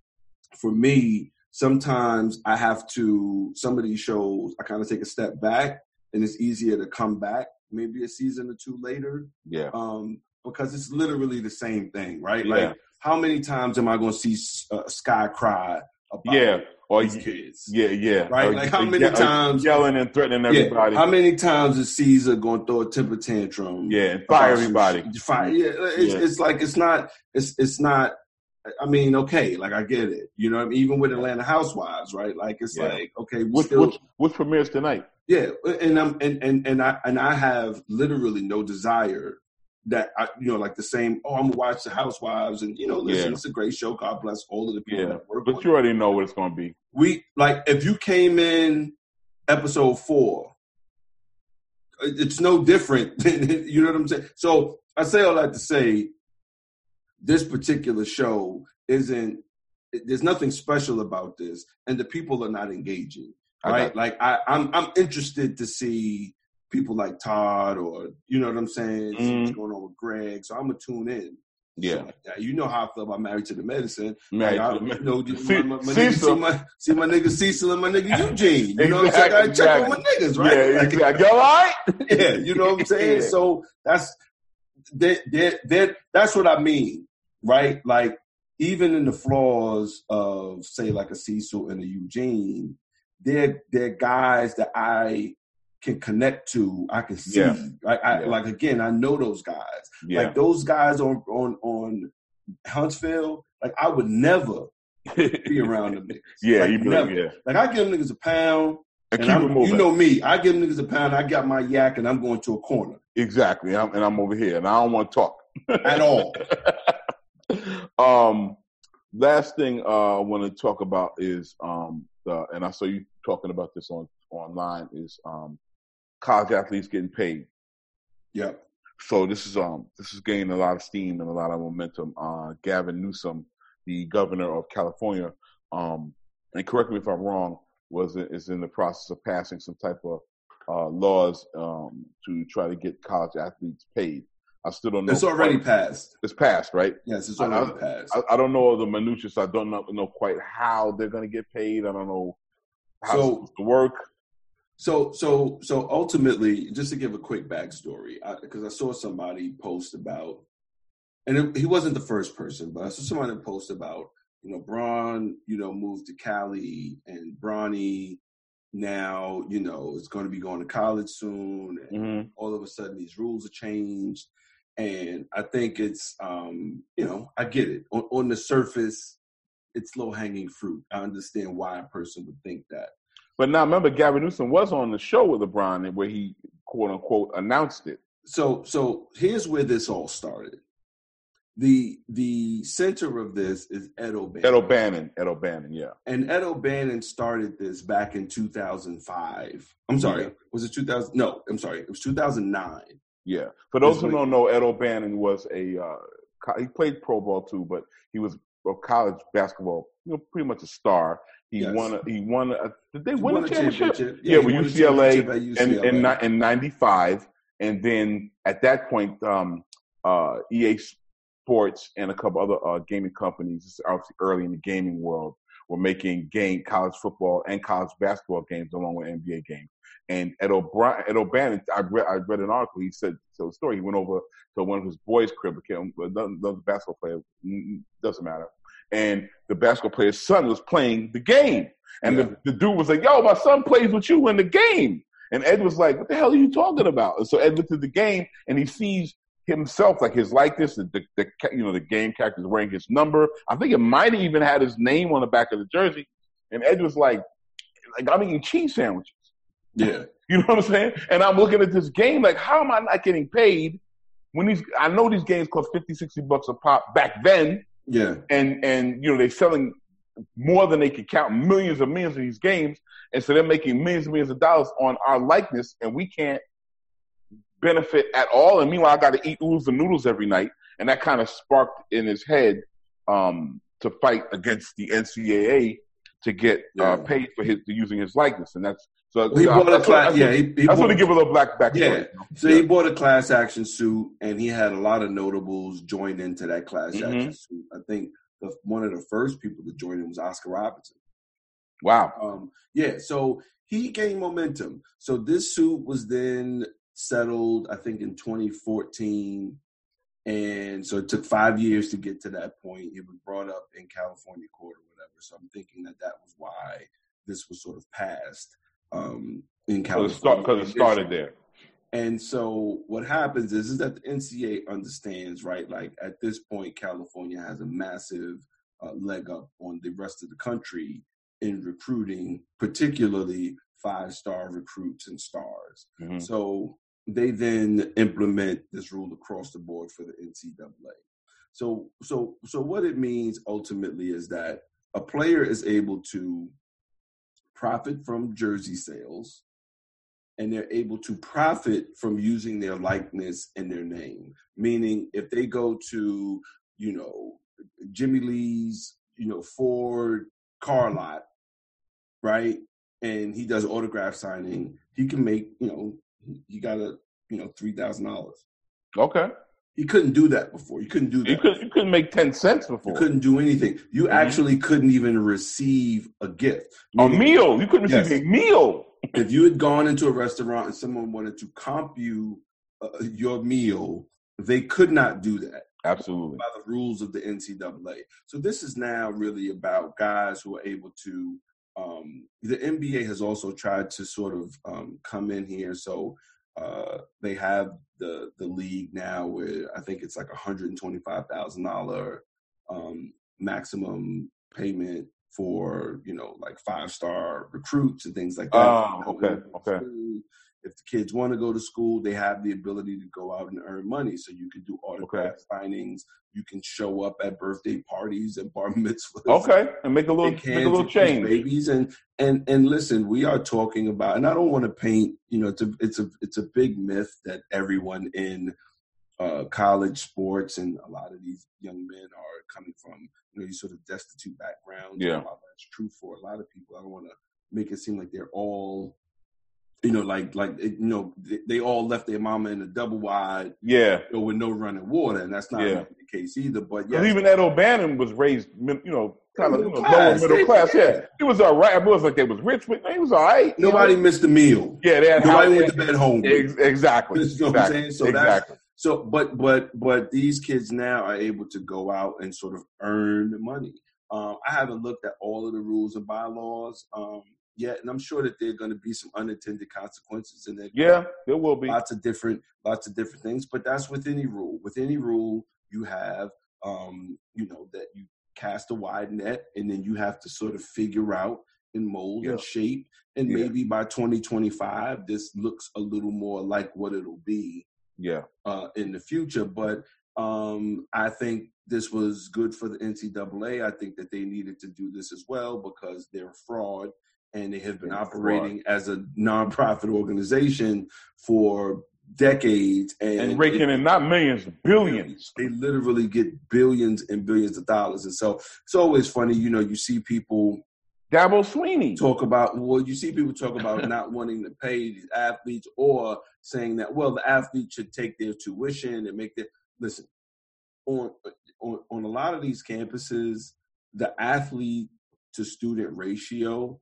for me, sometimes I have to, some of these shows, I kind of take a step back and it's easier to come back maybe a season or two later Yeah. um, because it's literally the same thing, right? Yeah. Like, how many times am I going to see uh, Sky cry about Yeah. Or these you- kids? Yeah, yeah. Right? Or- Like, how or many ye- or times- yelling and threatening everybody? Yeah. How many times is Caesar going to throw a temper tantrum? Yeah, and fire about some everybody. shit? Fire. Yeah, it's, Yeah. it's like it's not. It's it's not. I mean, okay, like I get it. You know, what I mean? Even with Atlanta Housewives, right? Like it's Yeah. like okay, we Which, still, which which premieres tonight? yeah, and I'm and and and I and I have literally no desire that I, you know, like the same. Oh, I'm gonna watch the Housewives, and you know, listen, Yeah. it's a great show. God bless all of the people Yeah, that work but on you it. already know what it's going to be. We like if you came in episode four, it's no different. You know what I'm saying? So I say all that to say, this particular show isn't. There's nothing special about this, and the people are not engaging. I Right? got- Like I, I'm, I'm interested to see people like Todd, or you know what I'm saying. See what's Mhm. going on with Greg. So I'm gonna tune in. Yeah. So, like that. You know how I feel about Married to the Medicine. Married Like, to the I, Med- you know, my, Ce- my, my nigga, Cecil. see my see my nigga Cecil and my nigga Eugene. You know what I'm saying? I Exactly, check on my exactly. niggas, right? Yeah, Like, exactly. You all right? yeah, you know what I'm saying? Yeah. So that's that that that that's what I mean, right? Like even in the flaws of say like a Cecil and a Eugene, they're they're guys that I can connect to, I can see. Yeah. Right? I, Yeah. Like again, I know those guys. Yeah. Like those guys on on on Huntsville, like I would never be around them niggas. yeah, like, you be never. like, yeah. Like I give them niggas a pound. And, And keep I'm, it moving. you know me, I give niggas a pound, I got my yak, and I'm going to a corner exactly. I'm, and I'm over here, and I don't want to talk. at all. um, last thing uh, I want to talk about is, um, the, and I saw you talking about this on online, is um, college athletes getting paid. Yep. So this is um this is gaining a lot of steam and a lot of momentum. Uh, Gavin Newsom, the governor of California, um, and correct me if I'm wrong, was is in the process of passing some type of uh, laws um, to try to get college athletes paid. I still don't know. It's already passed. It's passed, right? Yes, it's already I, passed. I, I don't know Yes, it's already I, passed. I, I don't know. I, I don't know the minutiae. So I don't know, know quite how they're going to get paid. I don't know how So- it's supposed to work. So, so, so ultimately, just to give a quick backstory, because I, I saw somebody post about, and it, he wasn't the first person, but I saw somebody post about, you know, Bron, you know, moved to Cali, and Bronny now, you know, is going to be going to college soon, and Mhm. all of a sudden these rules are changed, and I think it's, um, you know, I get it. On, on the surface, it's low hanging fruit. I understand why a person would think that. But now remember, Gavin Newsom was on the show with LeBron where he quote unquote announced it. So, so here's where this all started. The the center of this is Ed O'Bannon. Ed O'Bannon, Ed O'Bannon, yeah. And Ed O'Bannon started this back in two thousand five. I'm sorry, Yeah. was it two thousand? No, I'm sorry, it was two thousand nine. Yeah. For those who It's don't know, Ed O'Bannon was a uh, co- he played pro ball too, but he was a college basketball, you know, pretty much a star. He Yes. won. A, he won. A, did they He win won a a championship? championship. Yeah, Yeah, with he won a U C L A championship at U C L A. in in ni- in ninety-five, and then at that point, um, uh, E A Sports and a couple other uh, gaming companies, obviously early in the gaming world, were making game college football and college basketball games along with N B A games. And Ed, O'Brien, Ed O'Bannon, I read, I read an article. He said, so the story. He went over to one of his boys' crib, became another basketball player. Doesn't matter. And the basketball player's son was playing the game. And Yeah. the, the dude was like, yo, my son plays with you in the game. And Ed was like, what the hell are you talking about? And so Ed looked at the game and he sees himself, like his likeness, the, the, the you know, the game character's wearing his number. I think it might have even had his name on the back of the jersey. And Ed was like, like I'm eating cheese sandwiches. Yeah. You know what I'm saying? And I'm looking at this game like, how am I not getting paid when these, I know these games cost fifty, sixty bucks a pop back then. Yeah. And, and, you know, they're selling more than they could count, millions and millions of these games. And so they're making millions and millions of dollars on our likeness, and we can't benefit at all. And meanwhile, I got to eat oodles and noodles every night. And that kind of sparked in his head um, to fight against the N C double A to get Yeah. uh, paid for his using his likeness. And that's so. Well, he uh, bought a that's class. what, Yeah, that's he, what, he that's bought, what to give a little black backstory. Yeah. You know? So yeah. he bought a class action suit, and he had a lot of notables join into that class Mhm. action suit. I think the, one of the first people to join in was Oscar Robertson. Wow. Um, yeah, so he gained momentum. So this suit was then settled, I think, in twenty fourteen. And so it took five years to get to that point. It was brought up in California court or whatever. So I'm thinking that that was why this was sort of passed um, in California. Because it started there. And so what happens is, is that the N C double A understands, right? Like at this point, California has a massive uh, leg up on the rest of the country in recruiting, particularly five-star recruits and stars. Mhm. So they then implement this rule across the board for the N C double A. So, so, so what it means ultimately is that a player is able to profit from jersey sales, and they're able to profit from using their likeness and their name. Meaning, if they go to, you know, Jimmy Lee's, you know, Ford car lot, right, and he does autograph signing, he can make, you know, he got a, you know, three thousand dollars. Okay. He couldn't do that before. You couldn't do that. You, could, you couldn't make ten cents before. You couldn't do anything. You Mhm. actually couldn't even receive a gift. A Meaning, meal. You couldn't receive Yes. a meal. if you had gone into a restaurant and someone wanted to comp you uh, your meal, they could not do that Absolutely. by the rules of the N C double A. So this is now really about guys who are able to, um, the N B A has also tried to sort of um, come in here. So uh, they have the the league now where I think it's like one hundred twenty-five thousand dollars um, maximum payment for, you know, like five-star recruits and things like that. Oh, okay, okay. If the kids want to go to school, they have the ability to go out and earn money. So you can do autograph Okay. signings. You can show up at birthday parties and bar mitzvahs. Okay, and make a little, Big make a hands little and kiss change. babies. And and and listen, we are talking about, and I don't want to paint, you know, it's a it's a it's a big myth that everyone in uh, college sports and a lot of these young men are coming from, you know, these sort of destitute backgrounds. Yeah. While that's true for a lot of people, I don't want to make it seem like they're all You know, like like you know, they, they all left their mama in a double wide, yeah, you know, with no running water, and that's not yeah. really the case either. But yeah, even Ed O'Bannon was raised, you know, kind of you know, class. lower middle class. Yeah, he was all right. It wasn't like they was rich, but he was all right. Nobody know? missed a meal. Yeah, they had nobody house, went to bed hungry. Ex- exactly. You know exactly. what I'm saying? So exactly. That's, so, but but but these kids now are able to go out and sort of earn the money. Um, I haven't looked at all of the rules and bylaws um, yet, and I'm sure that there are going to be some unintended consequences in there. Yeah, there will be lots of different lots of different things. But that's with any rule. With any rule, you have um, you know that you cast a wide net, and then you have to sort of figure out and mold yeah. and shape, and yeah. maybe by twenty twenty-five, this looks a little more like what it'll be. Yeah, uh, in the future, but um, I think this was good for the N C double A. I think that they needed to do this as well because they're fraud and they have been they're operating fraud. as a nonprofit organization for decades and, and raking it, in not millions, billions. They literally get billions and billions of dollars, and so it's always funny. You know, you see people. Dabo Swinney talk about well, you see people talk about not wanting to pay these athletes or saying that well, the athletes should take their tuition and make their listen on on on a lot of these campuses, the athlete to student ratio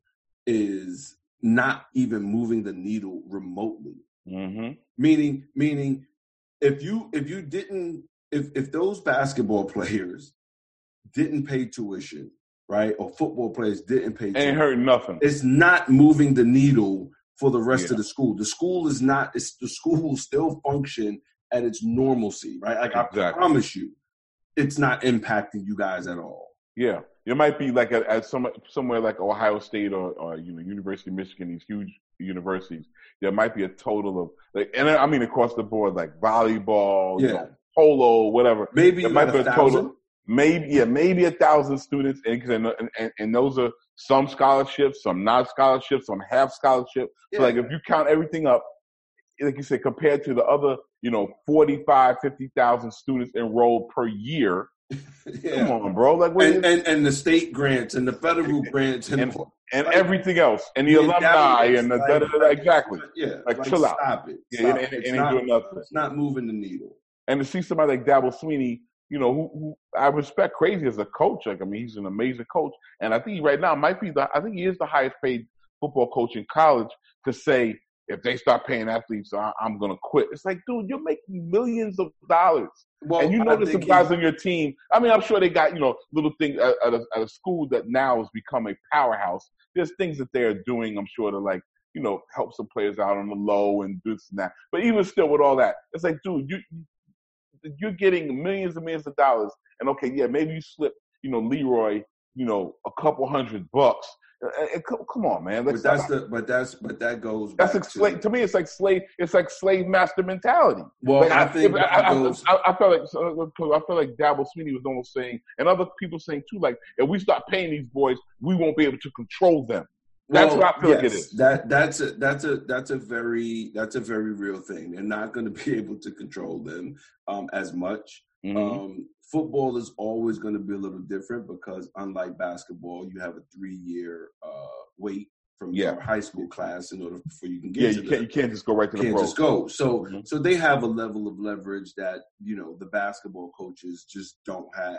is not even moving the needle remotely. Mm-hmm. Meaning, meaning, if you if you didn't if if those basketball players didn't pay tuition. Right, or football players didn't pay. Ain't hurt nothing. It's not moving the needle for the rest yeah. of the school. The school is not. It's, the school will still function at its normalcy, right? Like exactly. I promise you, it's not impacting you guys at all. Yeah, it might be like at, at some somewhere like Ohio State or, or you know University of Michigan, these huge universities. There might be a total of like, and I mean across the board, like volleyball, yeah. you know, polo, whatever. Maybe there might be a thousand. total. Maybe yeah, maybe a thousand students, and, and and and those are some scholarships, some not scholarships, some half scholarship. Yeah. So like if you count everything up, like you said, compared to the other, you know, forty-five, fifty thousand students enrolled per year. yeah. Come on, bro. Like and, and and the state grants and the federal grants and and, and like, everything else and the, the alumni and the like, da, da, da, exactly. Yeah, like, like chill out. Stop it. Yeah, stop it, it. it ain't not, doing nothing. It's not moving the needle. And to see somebody like Dabo Swinney, you know, who, who I respect crazy as a coach. Like, I mean, he's an amazing coach. And I think he right now might be the, I think he is the highest paid football coach in college to say, if they start paying athletes, I, I'm going to quit. It's like, dude, you're making millions of dollars. Well, and you know there's some guys on your team. I mean, I'm sure they got, you know, little things at, at, a, at a school that now has become a powerhouse. There's things that they're doing, I'm sure, to like, you know, help some players out on the low and this and that. But even still with all that, it's like, dude, you, you're getting millions and millions of dollars. And okay, yeah, maybe you slip, you know, Leroy, you know, a couple hundred bucks. Uh, come on, man. But that's the, but that's, but that goes. That's back like slave, to me. It's like slave. It's like slave master mentality. Well, like, I think I, I, goes, I, I feel like I feel like Dabo Swinney was almost saying, and other people saying too, like if we start paying these boys, we won't be able to control them. That's well, what I feel yes, like it is. That that's a that's a that's a very that's a very real thing. They're not going to be able to control them um, as much. Mm-hmm. Um, football is always going to be a little different because unlike basketball, you have a three-year uh, wait from yeah. your high school class in order before you can get. Yeah, to you the, can't. You can't just go right to the can't pros. just go. So, mm-hmm. so they have a level of leverage that you know the basketball coaches just don't have.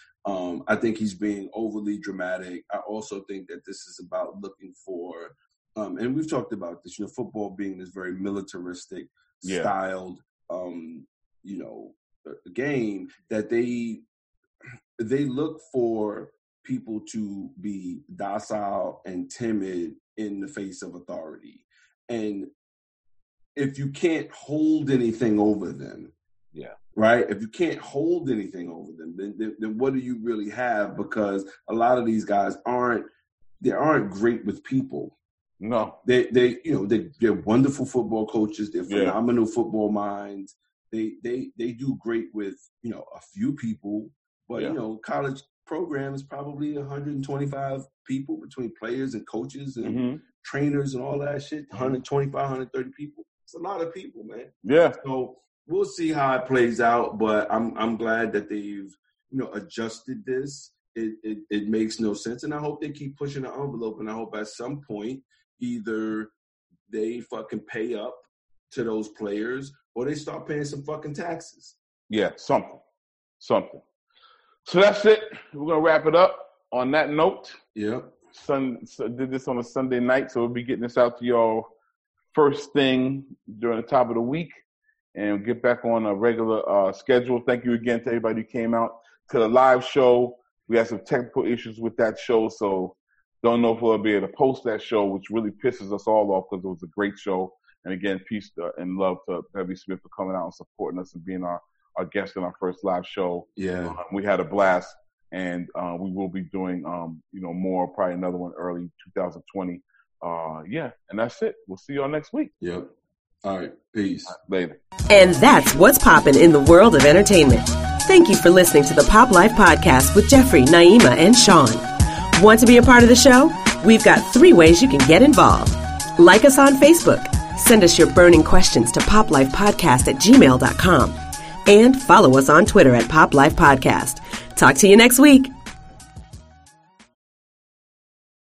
Um, I think he's being overly dramatic. I also think that this is about looking for, um, and we've talked about this. You know, football being this very militaristic yeah. styled, um, you know, game that they they look for people to be docile and timid in the face of authority. And if you can't hold anything over them, yeah, right? If you can't hold anything over them, then, then then what do you really have? Because a lot of these guys aren't they aren't great with people. No, they they you know they they're wonderful football coaches. They're phenomenal yeah. football minds. They they they do great with you know a few people, but yeah. you know college program is probably one hundred twenty-five people between players and coaches and mm-hmm. trainers and all that shit. one hundred twenty-five, one hundred thirty people. It's a lot of people, man. Yeah. So we'll see how it plays out, but I'm I'm glad that they've you know adjusted this. It it it makes no sense, and I hope they keep pushing the envelope. And I hope at some point either they fucking pay up to those players or they start paying some fucking taxes. Yeah, something. Something. So that's it. We're going to wrap it up on that note. Yep. Sun, so did this on a Sunday night, so we'll be getting this out to y'all first thing during the top of the week and we'll get back on a regular uh, schedule. Thank you again to everybody who came out to the live show. We had some technical issues with that show, so don't know if we'll be able to post that show, which really pisses us all off because it was a great show. And again, peace to, and love to Bevy Smith for coming out and supporting us and being our, our guest in our first live show. Yeah. Um, we had a blast, and uh, we will be doing, um, you know, more, probably another one early two thousand twenty. Uh, yeah, and that's it. We'll see y'all next week. Yep. All right. Peace. All right, later. And that's what's poppin' in the world of entertainment. Thank you for listening to the Pop Life Podcast with Jeffrey, Naima, and Sean. Want to be a part of the show? We've got three ways you can get involved. Like us on Facebook. Send us your burning questions to poplifepodcast at gmail dot com. And follow us on Twitter at Pop Life Podcast. Talk to you next week.